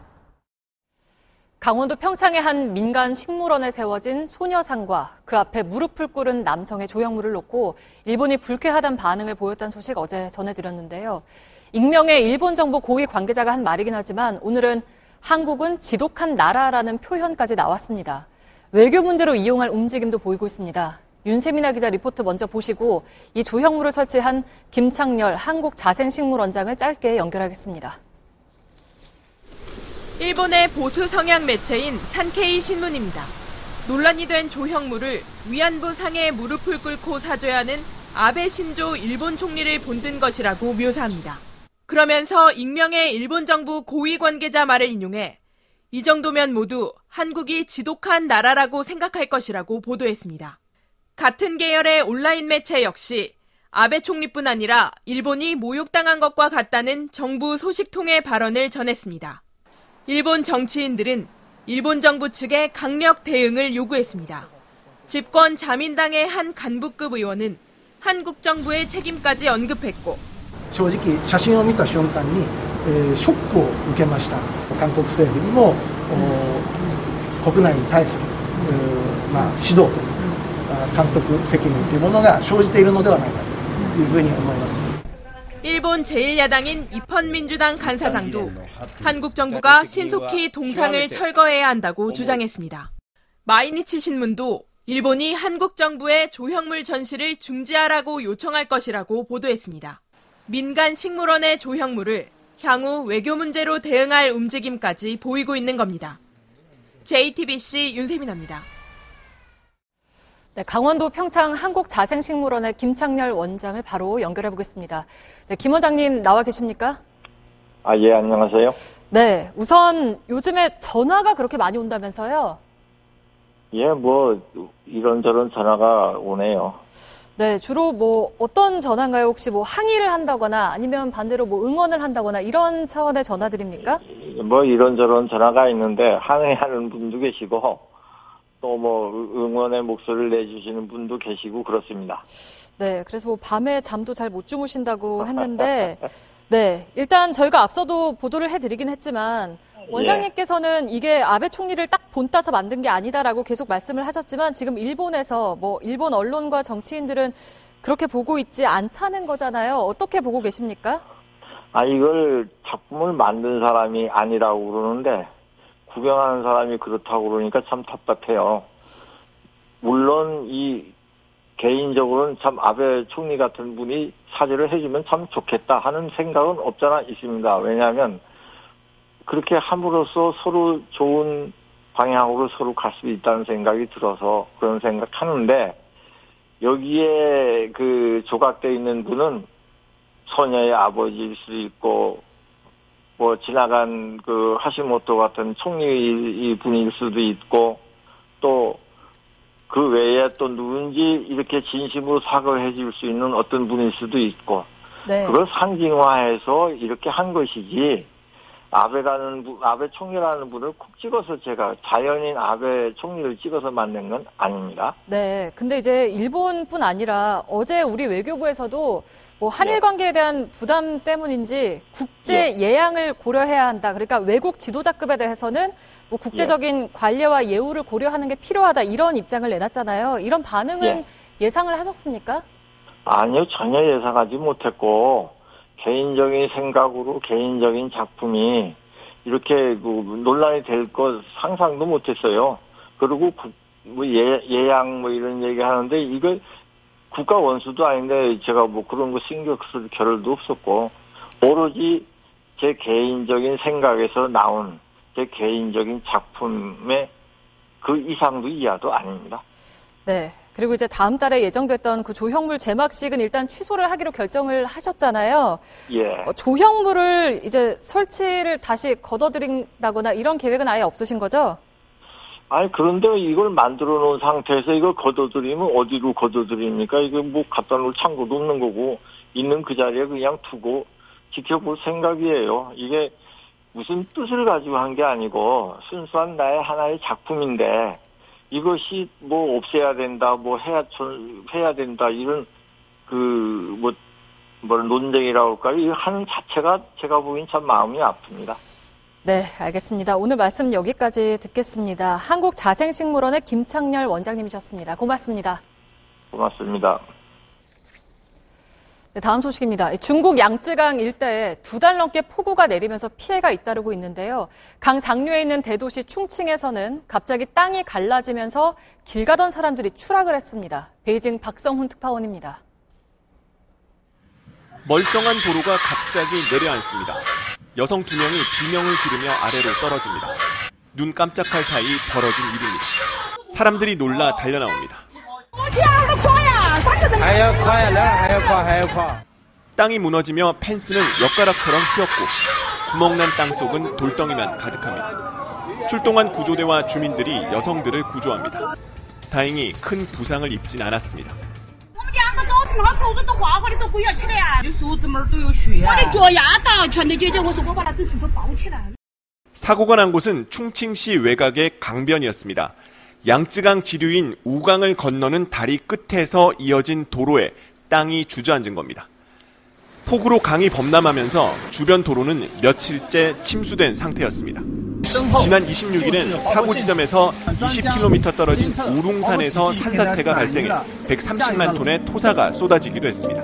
강원도 평창의 한 민간 식물원에 세워진 소녀상과 그 앞에 무릎을 꿇은 남성의 조형물을 놓고 일본이 불쾌하다는 반응을 보였다는 소식 어제 전해드렸는데요. 익명의 일본 정부 고위 관계자가 한 말이긴 하지만 오늘은 한국은 지독한 나라라는 표현까지 나왔습니다. 외교 문제로 이용할 움직임도 보이고 있습니다. 윤세민아 기자 리포트 먼저 보시고 이 조형물을 설치한 김창렬 한국자생식물원장을 짧게 연결하겠습니다. 일본의 보수 성향 매체인 산케이 신문입니다. 논란이 된 조형물을 위안부 상해에 무릎을 꿇고 사죄하는 아베 신조 일본 총리를 본뜬 것이라고 묘사합니다. 그러면서 익명의 일본 정부 고위 관계자 말을 인용해 이 정도면 모두 한국이 지독한 나라라고 생각할 것이라고 보도했습니다. 같은 계열의 온라인 매체 역시 아베 총리뿐 아니라 일본이 모욕당한 것과 같다는 정부 소식통의 발언을 전했습니다. 일본 정치인들은 일본 정부 측에 강력 대응을 요구했습니다. 집권 자민당의 한 간부급 의원은 한국 정부의 책임까지 언급했고 正直写真を見た瞬間に、えー、ショックを受けました。韓国政府にも国内に対する、まあ、指導という、監督責任というものが生じているのではないかというふうに思います。 일본 제일 야당인 입헌민주당 간사장도 한국 정부가 신속히 동상을 철거해야 한다고 주장했습니다. 마이니치 신문도 일본이 한국 정부의 조형물 전시를 중지하라고 요청할 것이라고 보도했습니다. 민간 식물원의 조형물을 향후 외교 문제로 대응할 움직임까지 보이고 있는 겁니다. 제이티비씨 윤세민아입니다. 네, 강원도 평창 한국자생식물원의 김창렬 원장을 바로 연결해 보겠습니다. 네, 김 원장님 나와 계십니까? 아, 예, 안녕하세요. 네, 우선 요즘에 전화가 그렇게 많이 온다면서요? 예, 뭐 이런저런 전화가 오네요. 네, 주로 뭐 어떤 전화인가요? 혹시 뭐 항의를 한다거나 아니면 반대로 뭐 응원을 한다거나 이런 차원의 전화들입니까? 뭐 이런저런 전화가 있는데 항의하는 분도 계시고 또 뭐 응원의 목소리를 내주시는 분도 계시고 그렇습니다. 네, 그래서 뭐 밤에 잠도 잘 못 주무신다고 했는데 네, 일단 저희가 앞서도 보도를 해드리긴 했지만 원장님께서는 이게 아베 총리를 딱 본따서 만든 게 아니다라고 계속 말씀을 하셨지만 지금 일본에서 뭐 일본 언론과 정치인들은 그렇게 보고 있지 않다는 거잖아요. 어떻게 보고 계십니까? 아, 이걸 작품을 만든 사람이 아니라고 그러는데 구경하는 사람이 그렇다고 그러니까 참 답답해요. 물론 이 개인적으로는 참 아베 총리 같은 분이 사죄를 해주면 참 좋겠다 하는 생각은 없잖아 있습니다. 왜냐하면 그렇게 함으로써 서로 좋은 방향으로 서로 갈 수 있다는 생각이 들어서 그런 생각하는데 여기에 그 조각되어 있는 분은 소녀의 아버지일 수도 있고 뭐 지나간 그 하시모토 같은 총리 분일 수도 있고 또 그 외에 또 누군지 이렇게 진심으로 사과해 줄 수 있는 어떤 분일 수도 있고 네. 그걸 상징화해서 이렇게 한 것이지 아베라는 분, 아베 총리라는 분을 콕 찍어서 제가 자연인 아베 총리를 찍어서 만든 건 아닙니다. 네, 근데 이제 일본뿐 아니라 어제 우리 외교부에서도 뭐 한일 관계에 대한 부담 때문인지 국제 예. 예양을 고려해야 한다. 그러니까 외국 지도자급에 대해서는 뭐 국제적인 예. 관례와 예우를 고려하는 게 필요하다. 이런 입장을 내놨잖아요. 이런 반응은 예. 예상을 하셨습니까? 아니요, 전혀 예상하지 못했고 개인적인 생각으로 개인적인 작품이 이렇게 그 논란이 될 것 상상도 못했어요. 그리고 구, 뭐 예, 예양 뭐 이런 얘기 하는데 이거 국가 원수도 아닌데 제가 뭐 그런 거 신경 쓸 겨를도 없었고 오로지 제 개인적인 생각에서 나온 제 개인적인 작품의 그 이상도 이하도 아닙니다. 네. 그리고 이제 다음 달에 예정됐던 그 조형물 제막식은 일단 취소를 하기로 결정을 하셨잖아요. 예. 어, 조형물을 이제 설치를 다시 걷어들인다거나 이런 계획은 아예 없으신 거죠? 아니, 그런데 이걸 만들어 놓은 상태에서 이걸 걷어들이면 어디로 걷어들입니까? 이거 뭐 갖다 놓을 창고도 없는 거고, 있는 그 자리에 그냥 두고 지켜볼 생각이에요. 이게 무슨 뜻을 가지고 한 게 아니고, 순수한 나의 하나의 작품인데, 이것이 뭐 없애야 된다, 뭐 해야, 해야 된다, 이런, 그, 뭐, 뭐 논쟁이라고 할까요? 이거 하는 자체가 제가 보기엔 참 마음이 아픕니다. 네, 알겠습니다. 오늘 말씀 여기까지 듣겠습니다. 한국자생식물원의 김창렬 원장님이셨습니다. 고맙습니다. 고맙습니다. 네, 다음 소식입니다. 중국 양쯔강 일대에 두 달 넘게 폭우가 내리면서 피해가 잇따르고 있는데요. 강 상류에 있는 대도시 충칭에서는 갑자기 땅이 갈라지면서 길 가던 사람들이 추락을 했습니다. 베이징 박성훈 특파원입니다. 멀쩡한 도로가 갑자기 내려앉습니다. 여성 두 명이 비명을 지르며 아래로 떨어집니다. 눈 깜짝할 사이 벌어진 일입니다. 사람들이 놀라 달려나옵니다. 땅이 무너지며 펜스는 엿가락처럼 휘었고 구멍난 땅 속은 돌덩이만 가득합니다. 출동한 구조대와 주민들이 여성들을 구조합니다. 다행히 큰 부상을 입진 않았습니다. 사고가 난 곳은 충칭시 외곽의 강변이었습니다. 양쯔강 지류인 우강을 건너는 다리 끝에서 이어진 도로에 땅이 주저앉은 겁니다. 폭우로 강이 범람하면서 주변 도로는 며칠째 침수된 상태였습니다. 지난 이십육일은 사고 지점에서 이십 킬로미터 떨어진 우룽산에서 산사태가 발생해 백삼십만 톤의 토사가 쏟아지기도 했습니다.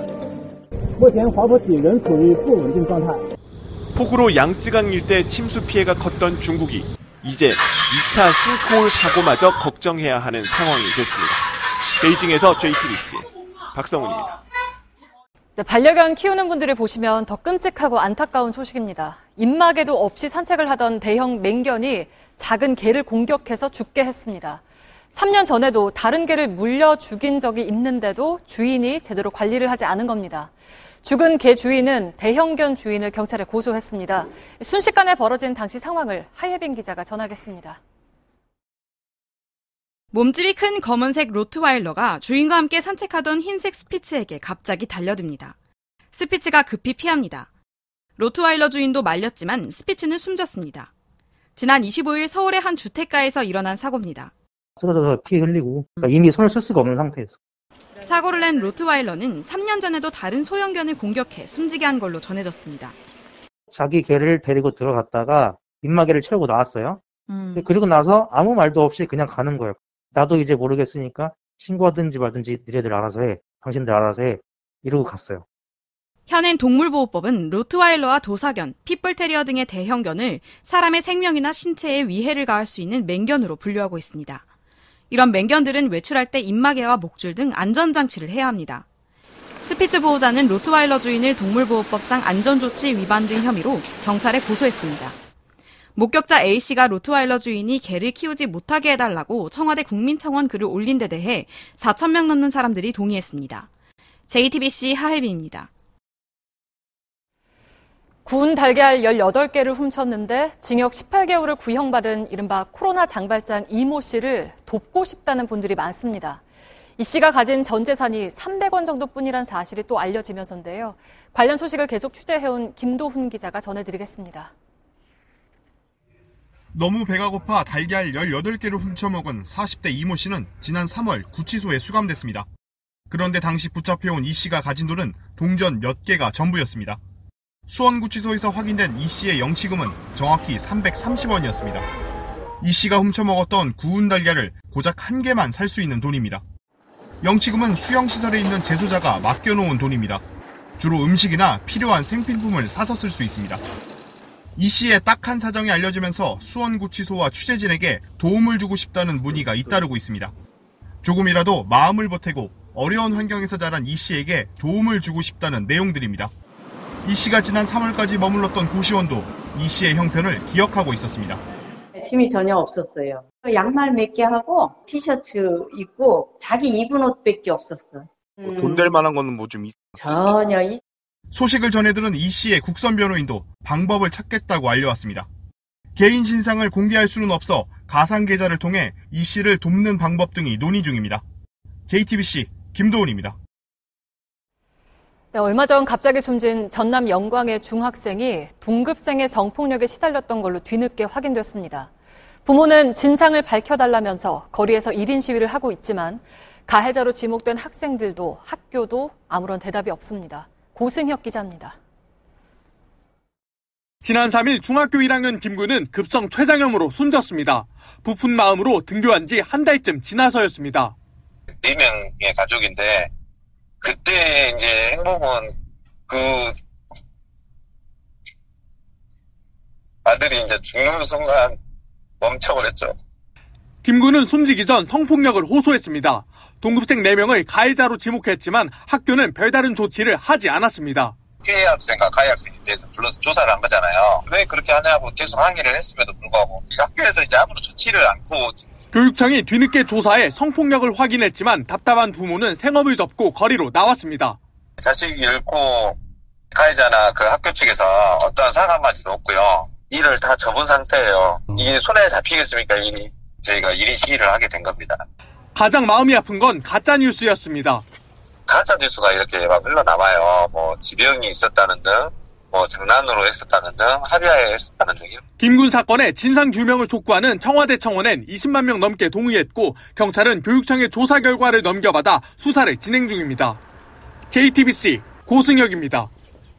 폭우로 양쯔강 일대 침수 피해가 컸던 중국이 이제 이 차 싱크홀 사고마저 걱정해야 하는 상황이 됐습니다. 베이징에서 제이티비씨 박성훈입니다. 네, 반려견 키우는 분들을 보시면 더 끔찍하고 안타까운 소식입니다. 입마개도 없이 산책을 하던 대형 맹견이 작은 개를 공격해서 죽게 했습니다. 삼 년 전에도 다른 개를 물려 죽인 적이 있는데도 주인이 제대로 관리를 하지 않은 겁니다. 죽은 개 주인은 대형견 주인을 경찰에 고소했습니다. 순식간에 벌어진 당시 상황을 하예빈 기자가 전하겠습니다. 몸집이 큰 검은색 로트와일러가 주인과 함께 산책하던 흰색 스피츠에게 갑자기 달려듭니다. 스피츠가 급히 피합니다. 로트와일러 주인도 말렸지만 스피츠는 숨졌습니다. 지난 이십오일 서울의 한 주택가에서 일어난 사고입니다. 쓰러져서 피 흘리고 그러니까 이미 손을 쓸 수가 없는 상태였어. 사고를 낸 로트와일러는 삼 년 전에도 다른 소형견을 공격해 숨지게 한 걸로 전해졌습니다. 자기 개를 데리고 들어갔다가 입마개를 채우고 나왔어요. 음. 그리고 나서 아무 말도 없이 그냥 가는 거예요. 나도 이제 모르겠으니까 신고하든지 말든지 니네들 알아서 해. 당신들 알아서 해. 이러고 갔어요. 현행 동물보호법은 로트와일러와 도사견, 핏불테리어 등의 대형견을 사람의 생명이나 신체에 위해를 가할 수 있는 맹견으로 분류하고 있습니다. 이런 맹견들은 외출할 때 입마개와 목줄 등 안전장치를 해야 합니다. 스피츠 보호자는 로트와일러 주인을 동물보호법상 안전조치 위반 등 혐의로 경찰에 고소했습니다. 목격자 A씨가 로트와일러 주인이 개를 키우지 못하게 해달라고 청와대 국민청원 글을 올린 데 대해 사천 명 넘는 사람들이 동의했습니다. 제이티비씨 하혜빈입니다. 구운 달걀 열여덟 개를 훔쳤는데 징역 십팔 개월을 구형받은 이른바 코로나 장발장 이모 씨를 돕고 싶다는 분들이 많습니다. 이 씨가 가진 전 재산이 삼백 원 정도뿐이란 사실이 또 알려지면서인데요. 관련 소식을 계속 취재해온 김도훈 기자가 전해드리겠습니다. 너무 배가 고파 달걀 열여덟 개를 훔쳐먹은 사십 대 이모 씨는 지난 삼월 구치소에 수감됐습니다. 그런데 당시 붙잡혀온 이 씨가 가진 돈은 동전 몇 개가 전부였습니다. 수원구치소에서 확인된 이 씨의 영치금은 정확히 삼백삼십 원이었습니다. 이 씨가 훔쳐먹었던 구운 달걀을 고작 한 개만 살 수 있는 돈입니다. 영치금은 수영시설에 있는 재소자가 맡겨놓은 돈입니다. 주로 음식이나 필요한 생필품을 사서 쓸 수 있습니다. 이 씨의 딱한 사정이 알려지면서 수원구치소와 취재진에게 도움을 주고 싶다는 문의가 잇따르고 있습니다. 조금이라도 마음을 보태고 어려운 환경에서 자란 이 씨에게 도움을 주고 싶다는 내용들입니다. 이 씨가 지난 삼월까지 머물렀던 고시원도 이 씨의 형편을 기억하고 있었습니다. 짐이 전혀 없었어요. 양말 몇 개 하고 티셔츠 입고 자기 입은 옷밖에 없었어. 음. 돈 될 만한 거는 뭐 좀 있어? 전혀. 소식을 전해들은 이 씨의 국선 변호인도 방법을 찾겠다고 알려왔습니다. 개인 신상을 공개할 수는 없어 가상 계좌를 통해 이 씨를 돕는 방법 등이 논의 중입니다. 제이티비씨 김도훈입니다. 네, 얼마 전 갑자기 숨진 전남 영광의 중학생이 동급생의 성폭력에 시달렸던 걸로 뒤늦게 확인됐습니다. 부모는 진상을 밝혀달라면서 거리에서 일 인 시위를 하고 있지만 가해자로 지목된 학생들도 학교도 아무런 대답이 없습니다. 고승혁 기자입니다. 지난 삼 일 중학교 일 학년 김구는 급성 췌장염으로 숨졌습니다. 부푼 마음으로 등교한 지 한 달쯤 지나서였습니다. 네 명의 가족인데 그때 이제 행복은 그 아들이 이제 죽는 순간 멈춰버렸죠. 김구는 숨지기 전 성폭력을 호소했습니다. 동급생 네 명을 가해자로 지목했지만 학교는 별다른 조치를 하지 않았습니다. 피해 학생과 가해 학생에 대해서 불러서 조사를 한 거잖아요. 왜 그렇게 하냐고 계속 항의를 했음에도 불구하고 학교에서 이제 아무런 조치를 않고 교육청이 뒤늦게 조사해 성폭력을 확인했지만 답답한 부모는 생업을 접고 거리로 나왔습니다. 자식이 잃고 가해자나 그 학교 측에서 어떠한 사과마디도 없고요. 일을 다 접은 상태예요. 이게 손에 잡히겠습니까? 일이. 저희가 일 인 시위를 하게 된 겁니다. 가장 마음이 아픈 건 가짜 뉴스였습니다. 가짜 뉴스가 이렇게 막 흘러나와요. 뭐 지병이 있었다는 등, 뭐 장난으로 했었다는 등, 합의하에 했었다는 등. 김군 사건의 진상 규명을 촉구하는 청와대 청원엔 이십만 명 넘게 동의했고 경찰은 교육청의 조사 결과를 넘겨받아 수사를 진행 중입니다. 제이티비씨 고승혁입니다.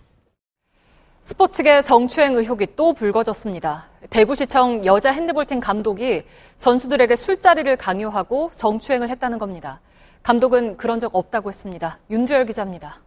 스포츠계 성추행 의혹이 또 불거졌습니다. 대구시청 여자 핸드볼팀 감독이 선수들에게 술자리를 강요하고 성추행을 했다는 겁니다. 감독은 그런 적 없다고 했습니다. 윤두열 기자입니다.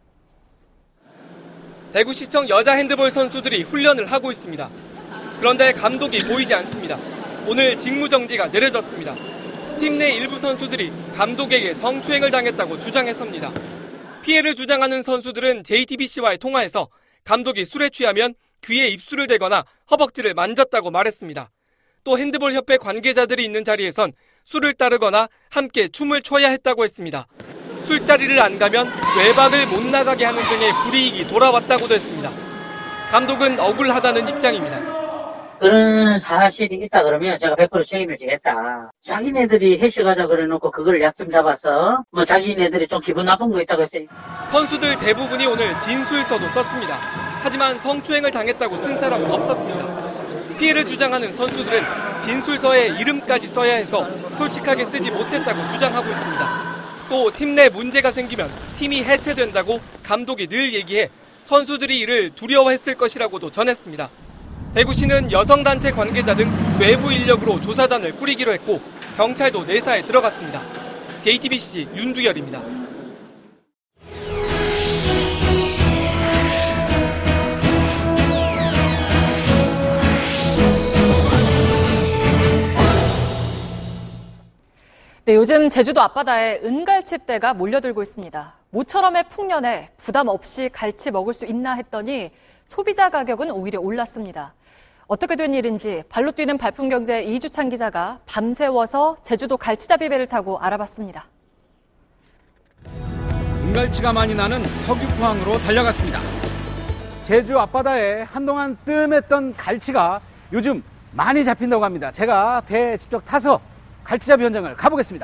대구시청 여자 핸드볼 선수들이 훈련을 하고 있습니다. 그런데 감독이 보이지 않습니다. 오늘 직무정지가 내려졌습니다. 팀 내 일부 선수들이 감독에게 성추행을 당했다고 주장했습니다. 피해를 주장하는 선수들은 제이티비씨와의 통화에서 감독이 술에 취하면 귀에 입술을 대거나 허벅지를 만졌다고 말했습니다. 또 핸드볼협회 관계자들이 있는 자리에선 술을 따르거나 함께 춤을 춰야 했다고 했습니다. 술자리를 안 가면 외박을 못 나가게 하는 등의 불이익이 돌아왔다고도 했습니다. 감독은 억울하다는 입장입니다. 그런 사실이 있다 그러면 제가 백 퍼센트 책임을 지겠다. 자기네들이 회식하자 그래놓고 그걸 약점 잡아서 뭐 자기네들이 좀 기분 나쁜 거 있다고 했어요. 선수들 대부분이 오늘 진술서도 썼습니다. 하지만 성추행을 당했다고 쓴 사람은 없었습니다. 피해를 주장하는 선수들은 진술서에 이름까지 써야 해서 솔직하게 쓰지 못했다고 주장하고 있습니다. 또 팀 내 문제가 생기면 팀이 해체된다고 감독이 늘 얘기해 선수들이 이를 두려워했을 것이라고도 전했습니다. 대구시는 여성단체 관계자 등 외부 인력으로 조사단을 꾸리기로 했고 경찰도 내사에 들어갔습니다. 제이티비씨 윤두열입니다. 네, 요즘 제주도 앞바다에 은갈치떼가 몰려들고 있습니다. 모처럼의 풍년에 부담 없이 갈치 먹을 수 있나 했더니 소비자 가격은 오히려 올랐습니다. 어떻게 된 일인지 발로 뛰는 발품경제 이주찬 기자가 밤새워서 제주도 갈치잡이 배를 타고 알아봤습니다. 은갈치가 많이 나는 석유포항으로 달려갔습니다. 제주 앞바다에 한동안 뜸했던 갈치가 요즘 많이 잡힌다고 합니다. 제가 배에 직접 타서 갈치잡이 현장을 가보겠습니다.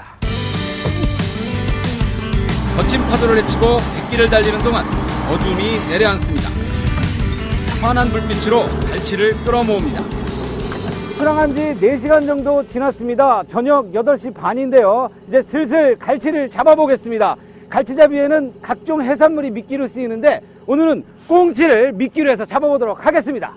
거친 파도를 헤치고 갯길을 달리는 동안 어둠이 내려앉습니다. 환한 불빛으로 갈치를 끌어모읍니다. 출항한 지 네 시간 정도 지났습니다. 저녁 여덟 시 반인데요. 이제 슬슬 갈치를 잡아보겠습니다. 갈치잡이에는 각종 해산물이 미끼로 쓰이는데 오늘은 꽁치를 미끼로 해서 잡아보도록 하겠습니다.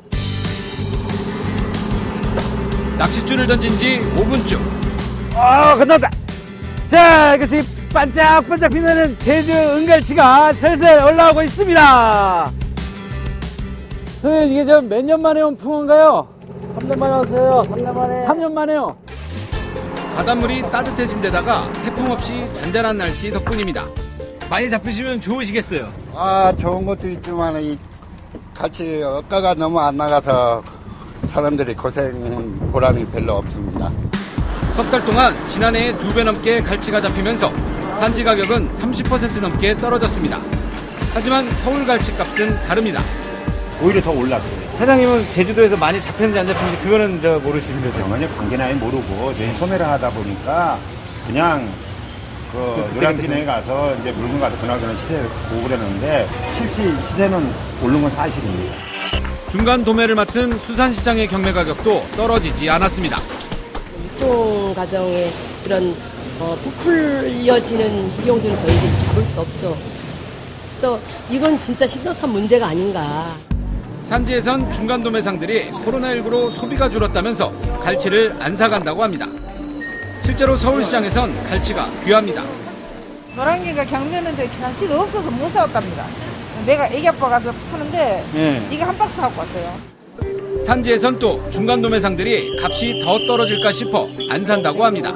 낚싯줄을 던진 지 오 분쯤. 아, 끝났다. 자, 이것이 반짝반짝 빛나는 제주 은갈치가 슬슬 올라오고 있습니다. 선생님, 이게 저 몇 년 만에 온 붕어인가요? 삼 년 만에 왔어요. 삼 년 만에. 삼 년 만에요. 바닷물이 따뜻해진 데다가 태풍 없이 잔잔한 날씨 덕분입니다. 많이 잡히시면 좋으시겠어요. 아, 좋은 것도 있지만 이 갈치 어가가 너무 안 나가서 사람들이 고생 보람이 별로 없습니다. 석 달 동안 지난해에 두 배 넘게 갈치가 잡히면서 산지 가격은 삼십 퍼센트 넘게 떨어졌습니다. 하지만 서울 갈치 값은 다릅니다. 오히려 더 올랐어요. 사장님은 제주도에서 많이 잡혔는지 안 잡혔는지 그거는 저 모르시는 거죠? 전혀 관계는 아예 모르고 저희 소매를 하다 보니까 그냥 그 노량진에 가서 이제 물건 가서 그날그날 시세 보고 그랬는데 실제 시세는 오른 건 사실입니다. 중간 도매를 맡은 수산시장의 경매 가격도 떨어지지 않았습니다. 유통 과정에 그런 어, 부풀려지는 비용들은 저희들이 잡을 수 없죠. 그래서 이건 진짜 심각한 문제가 아닌가. 산지에선 중간 도매상들이 코로나십구로 소비가 줄었다면서 갈치를 안 사간다고 합니다. 실제로 서울시장에선 갈치가 귀합니다. 노량진과 경매는데 갈치가 없어서 못 사왔답니다. 내가 애기 아빠 가서 파는데 네. 이거 한 박스 갖고 왔어요. 산지에선 또 중간 도매상들이 값이 더 떨어질까 싶어 안 산다고 합니다.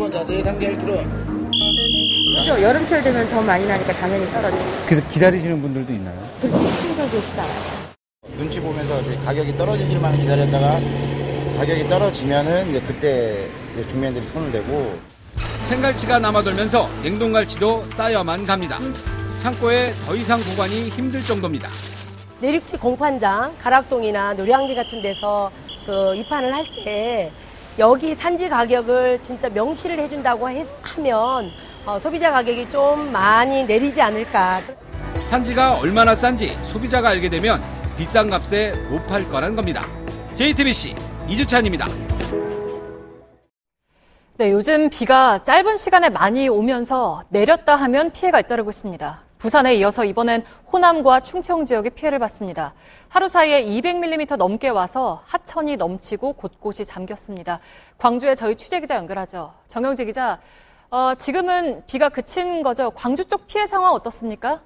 그렇죠. 여름철 되면 더 많이 나니까 당연히 떨어지죠. 그래서 기다리시는 분들도 있나요? 그렇게 힘들고 계시잖아요. 눈치 보면서 가격이 떨어지기만 기다렸다가 가격이 떨어지면은 이제 그때 이제 중매인들이 손을 대고 생갈치가 남아돌면서 냉동갈치도 쌓여만 갑니다. 창고에 더 이상 보관이 힘들 정도입니다. 내륙지 공판장, 가락동이나 노량진 같은 데서 그 입판을 할 때 여기 산지 가격을 진짜 명시를 해준다고 했, 하면 어, 소비자 가격이 좀 많이 내리지 않을까. 산지가 얼마나 싼지 소비자가 알게 되면 비싼 값에 못 팔 거란 겁니다. 제이티비씨 이주찬입니다. 네, 요즘 비가 짧은 시간에 많이 오면서 내렸다 하면 피해가 잇따르고 있습니다. 부산에 이어서 이번엔 호남과 충청 지역이 피해를 봤습니다. 하루 사이에 이백 밀리미터 넘게 와서 하천이 넘치고 곳곳이 잠겼습니다. 광주에 저희 취재기자 연결하죠. 정영재 기자, 어, 지금은 비가 그친 거죠? 광주 쪽 피해 상황 어떻습니까?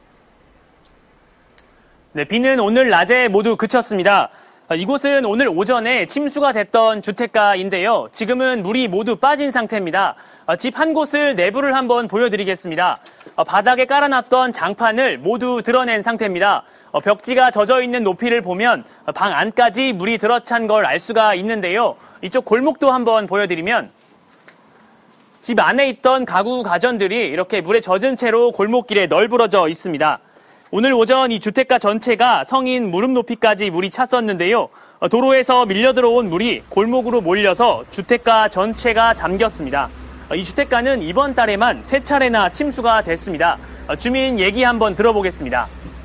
네, 비는 오늘 낮에 모두 그쳤습니다. 이곳은 오늘 오전에 침수가 됐던 주택가인데요. 지금은 물이 모두 빠진 상태입니다. 집 한 곳을 내부를 한번 보여드리겠습니다. 바닥에 깔아놨던 장판을 모두 드러낸 상태입니다. 벽지가 젖어 있는 높이를 보면 방 안까지 물이 들어찬 걸 알 수가 있는데요. 이쪽 골목도 한번 보여드리면 집 안에 있던 가구 가전들이 이렇게 물에 젖은 채로 골목길에 널브러져 있습니다. 오늘 오전 이 주택가 전체가 성인 무릎 높이까지 물이 찼었는데요. 도로에서 밀려 들어온 물이 골목으로 몰려서 주택가 전체가 잠겼습니다. 이 주택가는 이번 달에만 세 차례나 침수가 됐습니다. 주민 얘기 한번 들어보겠습니다.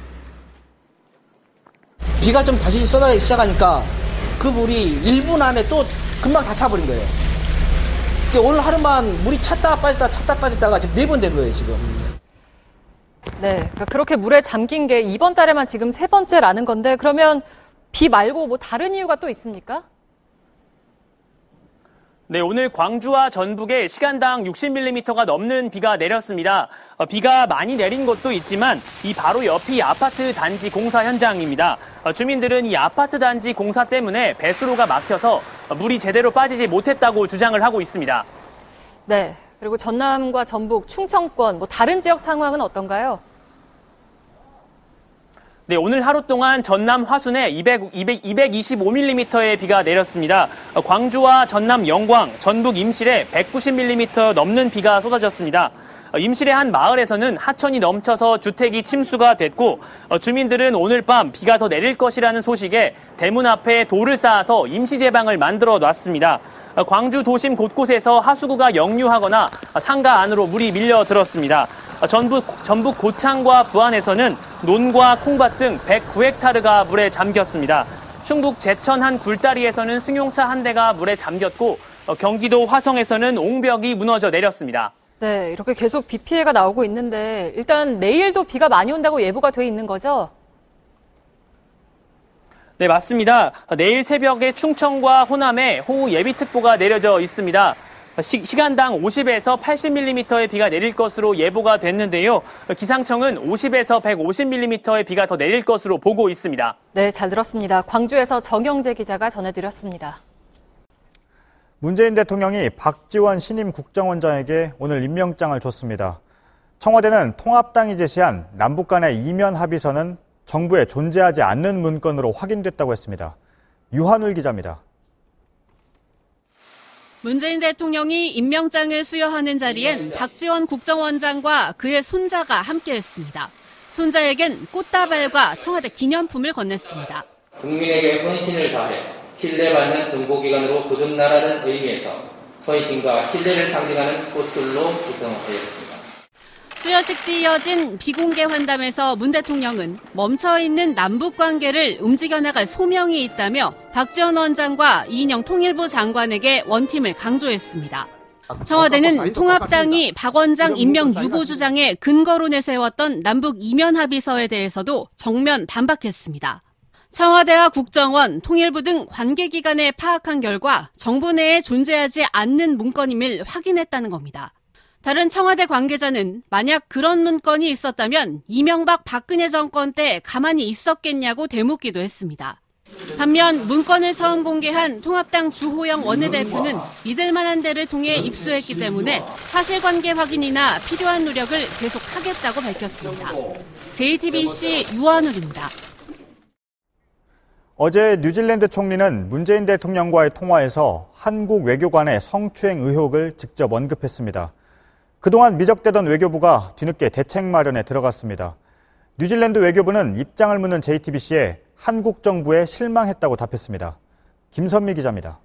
비가 좀 다시 쏟아지기 시작하니까 그 물이 일 분 안에 또 금방 다 차버린 거예요. 오늘 하루만 물이 찼다 빠졌다 찼다 빠졌다가 지금 네 번 된 거예요, 지금. 네, 그렇게 물에 잠긴 게 이번 달에만 지금 세 번째라는 건데 그러면 비 말고 뭐 다른 이유가 또 있습니까? 네, 오늘 광주와 전북에 시간당 육십 밀리미터가 넘는 비가 내렸습니다. 어, 비가 많이 내린 곳도 있지만 이 바로 옆이 아파트 단지 공사 현장입니다. 어, 주민들은 이 아파트 단지 공사 때문에 배수로가 막혀서 어, 물이 제대로 빠지지 못했다고 주장을 하고 있습니다. 네. 그리고 전남과 전북, 충청권, 뭐 다른 지역 상황은 어떤가요? 네, 오늘 하루 동안 전남 화순에 이백, 이백, 이백이십오 밀리미터의 비가 내렸습니다. 광주와 전남 영광, 전북 임실에 백구십 밀리미터 넘는 비가 쏟아졌습니다. 임실의 한 마을에서는 하천이 넘쳐서 주택이 침수가 됐고 주민들은 오늘 밤 비가 더 내릴 것이라는 소식에 대문 앞에 돌을 쌓아서 임시제방을 만들어 놨습니다. 광주 도심 곳곳에서 하수구가 역류하거나 상가 안으로 물이 밀려들었습니다. 전북, 전북 고창과 부안에서는 논과 콩밭 등 백구 헥타르가 물에 잠겼습니다. 충북 제천 한 굴다리에서는 승용차 한 대가 물에 잠겼고 경기도 화성에서는 옹벽이 무너져 내렸습니다. 네, 이렇게 계속 비 피해가 나오고 있는데 일단 내일도 비가 많이 온다고 예보가 돼 있는 거죠? 네, 맞습니다. 내일 새벽에 충청과 호남에 호우 예비특보가 내려져 있습니다. 시, 시간당 오십에서 팔십 밀리미터의 비가 내릴 것으로 예보가 됐는데요. 기상청은 오십에서 백오십 밀리미터의 비가 더 내릴 것으로 보고 있습니다. 네, 잘 들었습니다. 광주에서 정영재 기자가 전해드렸습니다. 문재인 대통령이 박지원 신임 국정원장에게 오늘 임명장을 줬습니다. 청와대는 통합당이 제시한 남북 간의 이면 합의서는 정부에 존재하지 않는 문건으로 확인됐다고 했습니다. 유한울 기자입니다. 문재인 대통령이 임명장을 수여하는 자리엔 박지원 국정원장과 그의 손자가 함께했습니다. 손자에겐 꽃다발과 청와대 기념품을 건넸습니다. 국민에게 헌신을 다해 신뢰받는 정보기관으로 거듭나라는 의미에서 헌신과 신뢰를 상징하는 꽃들로 구성하였습니다. 수여식 뒤 이어진 비공개 환담에서 문 대통령은 멈춰있는 남북관계를 움직여나갈 소명이 있다며 박지원 원장과 이인영 통일부 장관에게 원팀을 강조했습니다. 청와대는 통합당이 박 원장 임명 유보 주장에 근거로 내세웠던 남북 이면 합의서에 대해서도 정면 반박했습니다. 청와대와 국정원, 통일부 등 관계기관에 파악한 결과 정부 내에 존재하지 않는 문건임을 확인했다는 겁니다. 다른 청와대 관계자는 만약 그런 문건이 있었다면 이명박 박근혜 정권 때 가만히 있었겠냐고 되묻기도 했습니다. 반면 문건을 처음 공개한 통합당 주호영 원내대표는 믿을 만한 데를 통해 입수했기 때문에 사실관계 확인이나 필요한 노력을 계속하겠다고 밝혔습니다. 제이티비씨 유한울입니다. 어제 뉴질랜드 총리는 문재인 대통령과의 통화에서 한국 외교관의 성추행 의혹을 직접 언급했습니다. 그동안 미적대던 외교부가 뒤늦게 대책 마련에 들어갔습니다. 뉴질랜드 외교부는 입장을 묻는 제이티비씨에 한국 정부에 실망했다고 답했습니다. 김선미 기자입니다.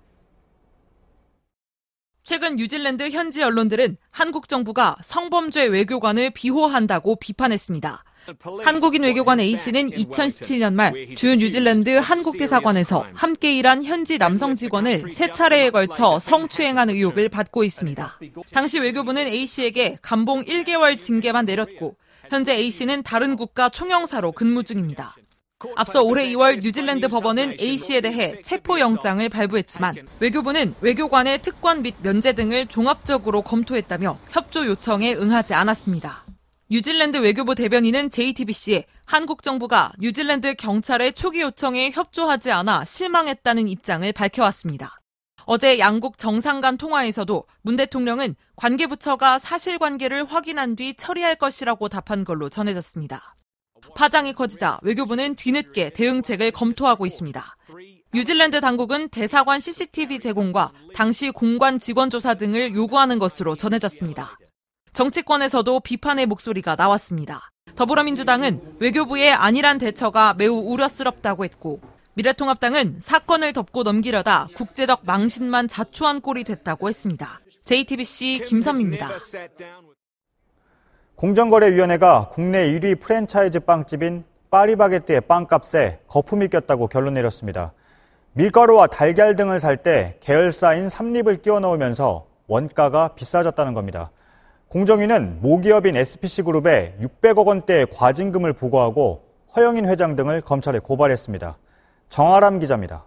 최근 뉴질랜드 현지 언론들은 한국 정부가 성범죄 외교관을 비호한다고 비판했습니다. 한국인 외교관 A씨는 이천십칠 년 말 주 뉴질랜드 한국대사관에서 함께 일한 현지 남성 직원을 세 차례에 걸쳐 성추행한 의혹을 받고 있습니다. 당시 외교부는 A씨에게 감봉 일 개월 징계만 내렸고 현재 A씨는 다른 국가 총영사로 근무 중입니다. 앞서 올해 이월 뉴질랜드 법원은 A씨에 대해 체포영장을 발부했지만 외교부는 외교관의 특권 및 면제 등을 종합적으로 검토했다며 협조 요청에 응하지 않았습니다. 뉴질랜드 외교부 대변인은 제이티비씨에 한국 정부가 뉴질랜드 경찰의 초기 요청에 협조하지 않아 실망했다는 입장을 밝혀왔습니다. 어제 양국 정상 간 통화에서도 문 대통령은 관계부처가 사실관계를 확인한 뒤 처리할 것이라고 답한 걸로 전해졌습니다. 파장이 커지자 외교부는 뒤늦게 대응책을 검토하고 있습니다. 뉴질랜드 당국은 대사관 씨씨티비 제공과 당시 공관 직원 조사 등을 요구하는 것으로 전해졌습니다. 정치권에서도 비판의 목소리가 나왔습니다. 더불어민주당은 외교부의 안일한 대처가 매우 우려스럽다고 했고 미래통합당은 사건을 덮고 넘기려다 국제적 망신만 자초한 꼴이 됐다고 했습니다. 제이티비씨 김선미입니다. 공정거래위원회가 국내 일 위 프랜차이즈 빵집인 파리바게뜨의 빵값에 거품이 꼈다고 결론 내렸습니다. 밀가루와 달걀 등을 살 때 계열사인 삼립을 끼워 넣으면서 원가가 비싸졌다는 겁니다. 공정위는 모기업인 에스피씨그룹에 육백억 원대의 과징금을 부과하고 허영인 회장 등을 검찰에 고발했습니다. 정아람 기자입니다.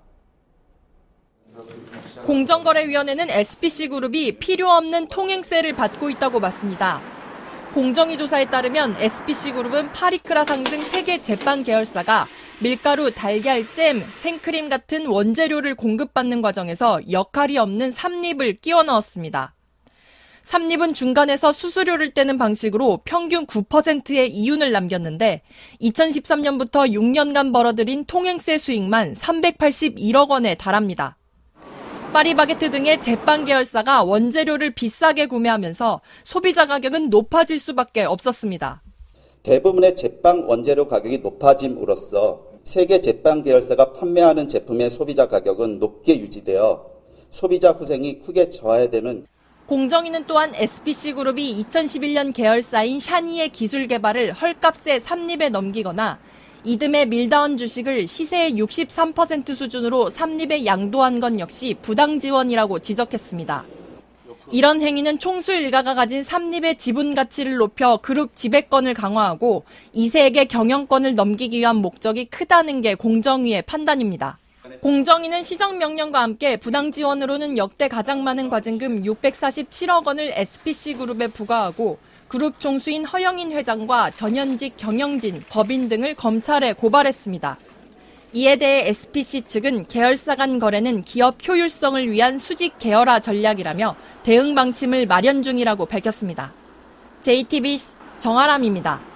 공정거래위원회는 에스피씨그룹이 필요 없는 통행세를 받고 있다고 봤습니다. 공정위 조사에 따르면 에스피씨그룹은 파리크라상 등 세 개 제빵 계열사가 밀가루, 달걀, 잼, 생크림 같은 원재료를 공급받는 과정에서 역할이 없는 삼립을 끼워 넣었습니다. 삼립은 중간에서 수수료를 떼는 방식으로 평균 구 퍼센트의 이윤을 남겼는데 이천십삼 년부터 육 년간 벌어들인 통행세 수익만 삼백팔십일억 원에 달합니다. 파리바게뜨 등의 제빵 계열사가 원재료를 비싸게 구매하면서 소비자 가격은 높아질 수밖에 없었습니다. 대부분의 제빵 원재료 가격이 높아짐으로써 세계 제빵 계열사가 판매하는 제품의 소비자 가격은 높게 유지되어 소비자 후생이 크게 저하되는. 공정위는 또한 에스피씨그룹이 이천십일 년 계열사인 샤니의 기술 개발을 헐값에 삼립에 넘기거나 이듬해 밀다운 주식을 시세의 육십삼 퍼센트 수준으로 삼립에 양도한 건 역시 부당 지원이라고 지적했습니다. 이런 행위는 총수 일가가 가진 삼립의 지분 가치를 높여 그룹 지배권을 강화하고 이 세에게 경영권을 넘기기 위한 목적이 크다는 게 공정위의 판단입니다. 공정위는 시정명령과 함께 부당 지원으로는 역대 가장 많은 과징금 육백사십칠억 원을 에스피씨그룹에 부과하고 그룹 총수인 허영인 회장과 전현직 경영진, 법인 등을 검찰에 고발했습니다. 이에 대해 에스피씨 측은 계열사 간 거래는 기업 효율성을 위한 수직 계열화 전략이라며 대응 방침을 마련 중이라고 밝혔습니다. 제이티비씨 정아람입니다.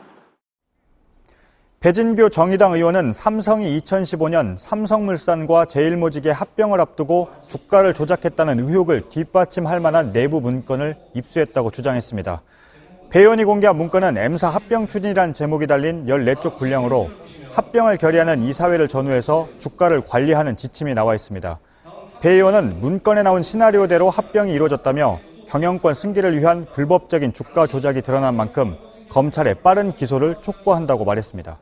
배진규 정의당 의원은 삼성이 이천십오 년 삼성물산과 제일모직의 합병을 앞두고 주가를 조작했다는 의혹을 뒷받침할 만한 내부 문건을 입수했다고 주장했습니다. 배 의원이 공개한 문건은 M사 합병 추진이란 제목이 달린 열네 쪽 분량으로 합병을 결의하는 이사회를 전후해서 주가를 관리하는 지침이 나와 있습니다. 배 의원은 문건에 나온 시나리오대로 합병이 이루어졌다며 경영권 승계를 위한 불법적인 주가 조작이 드러난 만큼 검찰의 빠른 기소를 촉구한다고 말했습니다.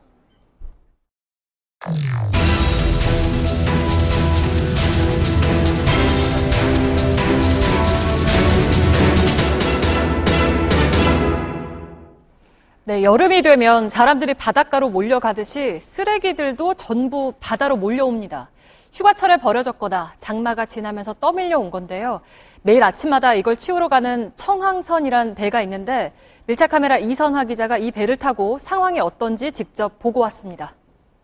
네, 여름이 되면 사람들이 바닷가로 몰려가듯이 쓰레기들도 전부 바다로 몰려옵니다. 휴가철에 버려졌거나 장마가 지나면서 떠밀려 온 건데요. 매일 아침마다 이걸 치우러 가는 청항선이란 배가 있는데 밀착카메라 이선화 기자가 이 배를 타고 상황이 어떤지 직접 보고 왔습니다.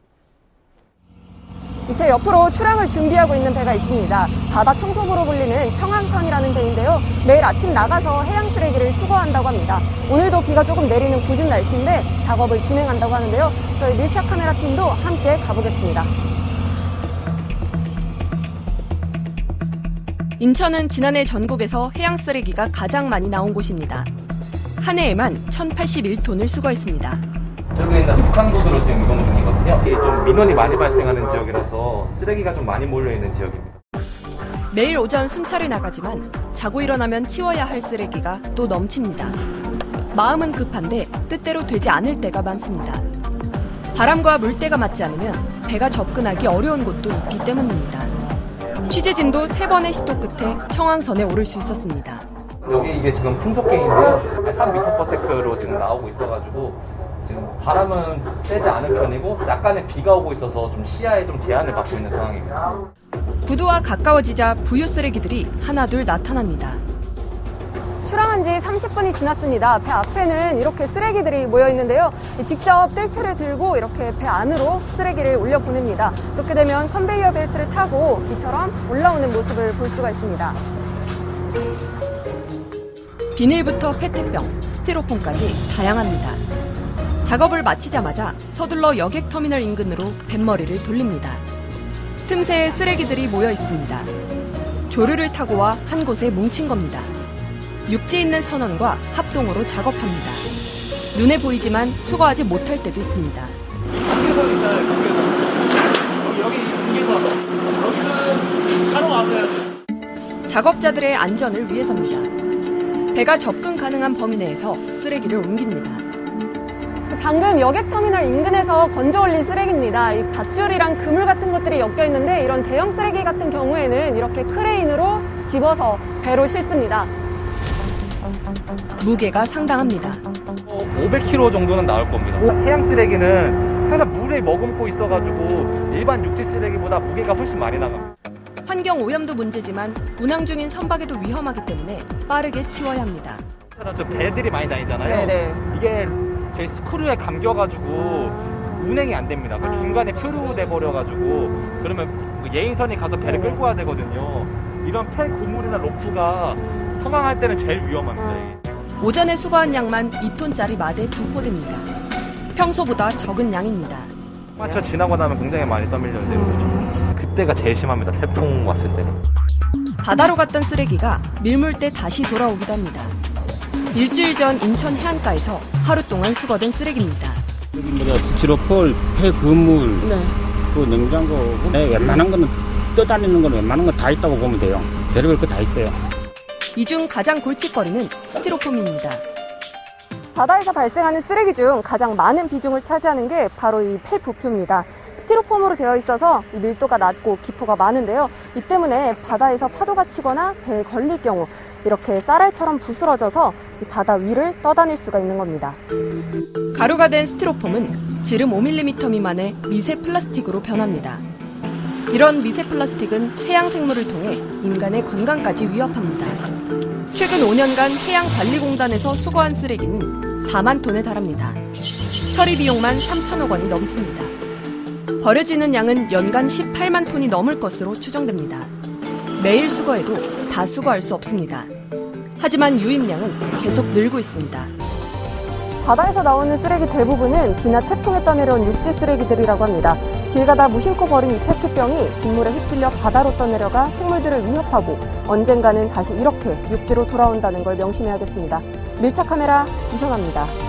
제 옆으로 출항을 준비하고 있는 배가 있습니다. 바다 청소부로 불리는 청항선이라는 배인데요. 매일 아침 나가서 해양 쓰레기를 수거한다고 합니다. 오늘도 비가 조금 내리는 궂은 날씨인데 작업을 진행한다고 하는데요. 저희 밀착 카메라 팀도 함께 가보겠습니다. 인천은 지난해 전국에서 해양 쓰레기가 가장 많이 나온 곳입니다. 한 해에만 천팔십일 톤을 수거했습니다. 저기 있는 북한도로로 지금 이동 중이거든요. 이게 좀 민원이 많이 발생하는 지역이라서 쓰레기가 좀 많이 몰려있는 지역입니다. 매일 오전 순찰을 나가지만 자고 일어나면 치워야 할 쓰레기가 또 넘칩니다. 마음은 급한데 뜻대로 되지 않을 때가 많습니다. 바람과 물때가 맞지 않으면 배가 접근하기 어려운 곳도 있기 때문입니다. 취재진도 세 번의 시도 끝에 청항선에 오를 수 있었습니다. 여기 이게 지금 풍속갱인데요. 삼 미터 퍼 세컨드로 지금 나오고 있어가지고 지금 바람은 세지 않은 편이고 약간의 비가 오고 있어서 좀 시야에 좀 제한을 받고 있는 상황입니다. 부두와 가까워지자 부유 쓰레기들이 하나둘 나타납니다. 출항한 지 삼십 분이 지났습니다. 배 앞에는 이렇게 쓰레기들이 모여 있는데요. 직접 뜰채를 들고 이렇게 배 안으로 쓰레기를 올려보냅니다. 그렇게 되면 컨베이어 벨트를 타고 이처럼 올라오는 모습을 볼 수가 있습니다. 비닐부터 페트병, 스티로폼까지 다양합니다. 작업을 마치자마자 서둘러 여객터미널 인근으로 뱃머리를 돌립니다. 틈새에 쓰레기들이 모여 있습니다. 조류를 타고 와 한 곳에 뭉친 겁니다. 육지 있는 선원과 합동으로 작업합니다. 눈에 보이지만 수거하지 못할 때도 있습니다. 경계선 있잖아요, 경계선. 여기, 여기 경계선. 여기는 차로 와서요. 작업자들의 안전을 위해서입니다. 배가 접근 가능한 범위 내에서 쓰레기를 옮깁니다. 방금 여객터미널 인근에서 건져 올린 쓰레기입니다. 이 밧줄이랑 그물 같은 것들이 엮여 있는데 이런 대형 쓰레기 같은 경우에는 이렇게 크레인으로 집어서 배로 싣습니다. 무게가 상당합니다. 오백 킬로그램 정도는 나올 겁니다. 해양 쓰레기는 항상 물에 머금고 있어가지고 일반 육지 쓰레기보다 무게가 훨씬 많이 나갑니다. 환경 오염도 문제지만 운항 중인 선박에도 위험하기 때문에 빠르게 치워야 합니다. 좀 배들이 많이 다니잖아요. 네네. 이게 저희 스크류에 감겨가지고 운행이 안 됩니다. 그 중간에 표류돼 버려가지고 그러면 예인선이 가서 배를 끌고 와야 되거든요. 이런 폐 고물이나 로프가 성황할 때는 제일 위험합니다. 오전에 수거한 양만 이 톤짜리 마대 두 포대입니다. 평소보다 적은 양입니다. 맞춰 지나고 나면 굉장히 많이 떠밀렸는데 그렇죠. 그때가 제일 심합니다. 태풍 왔을 때는. 바다로 갔던 쓰레기가 밀물 때 다시 돌아오기도 합니다. 일주일 전 인천 해안가에서 하루 동안 수거된 쓰레기입니다. 여기 뭐야 스티로폴, 폐그물, 네. 그 냉장고, 네, 웬만한 거는 떠다니는 거는 웬만한 거 다 있다고 보면 돼요. 별의별 거 다 있어요. 이 중 가장 골칫거리는 스티로폼입니다. 바다에서 발생하는 쓰레기 중 가장 많은 비중을 차지하는 게 바로 이 폐부표입니다. 스티로폼으로 되어 있어서 밀도가 낮고 기포가 많은데요. 이 때문에 바다에서 파도가 치거나 배에 걸릴 경우 이렇게 쌀알처럼 부스러져서 바다 위를 떠다닐 수가 있는 겁니다. 가루가 된 스티로폼은 지름 오 밀리미터 미만의 미세 플라스틱으로 변합니다. 이런 미세 플라스틱은 해양 생물을 통해 인간의 건강까지 위협합니다. 최근 오 년간 해양관리공단에서 수거한 쓰레기는 사만 톤에 달합니다. 처리 비용만 삼천억 원이 넘습니다. 버려지는 양은 연간 십팔만 톤이 넘을 것으로 추정됩니다. 매일 수거해도 다 수거할 수 없습니다. 하지만 유입량은 계속 늘고 있습니다. 바다에서 나오는 쓰레기 대부분은 비나 태풍에 떠내려온 육지 쓰레기들이라고 합니다. 길 가다 무심코 버린 이 페트병이 빗물에 휩쓸려 바다로 떠내려가 생물들을 위협하고 언젠가는 다시 이렇게 육지로 돌아온다는 걸 명심해야겠습니다. 밀착 카메라 이선화입니다.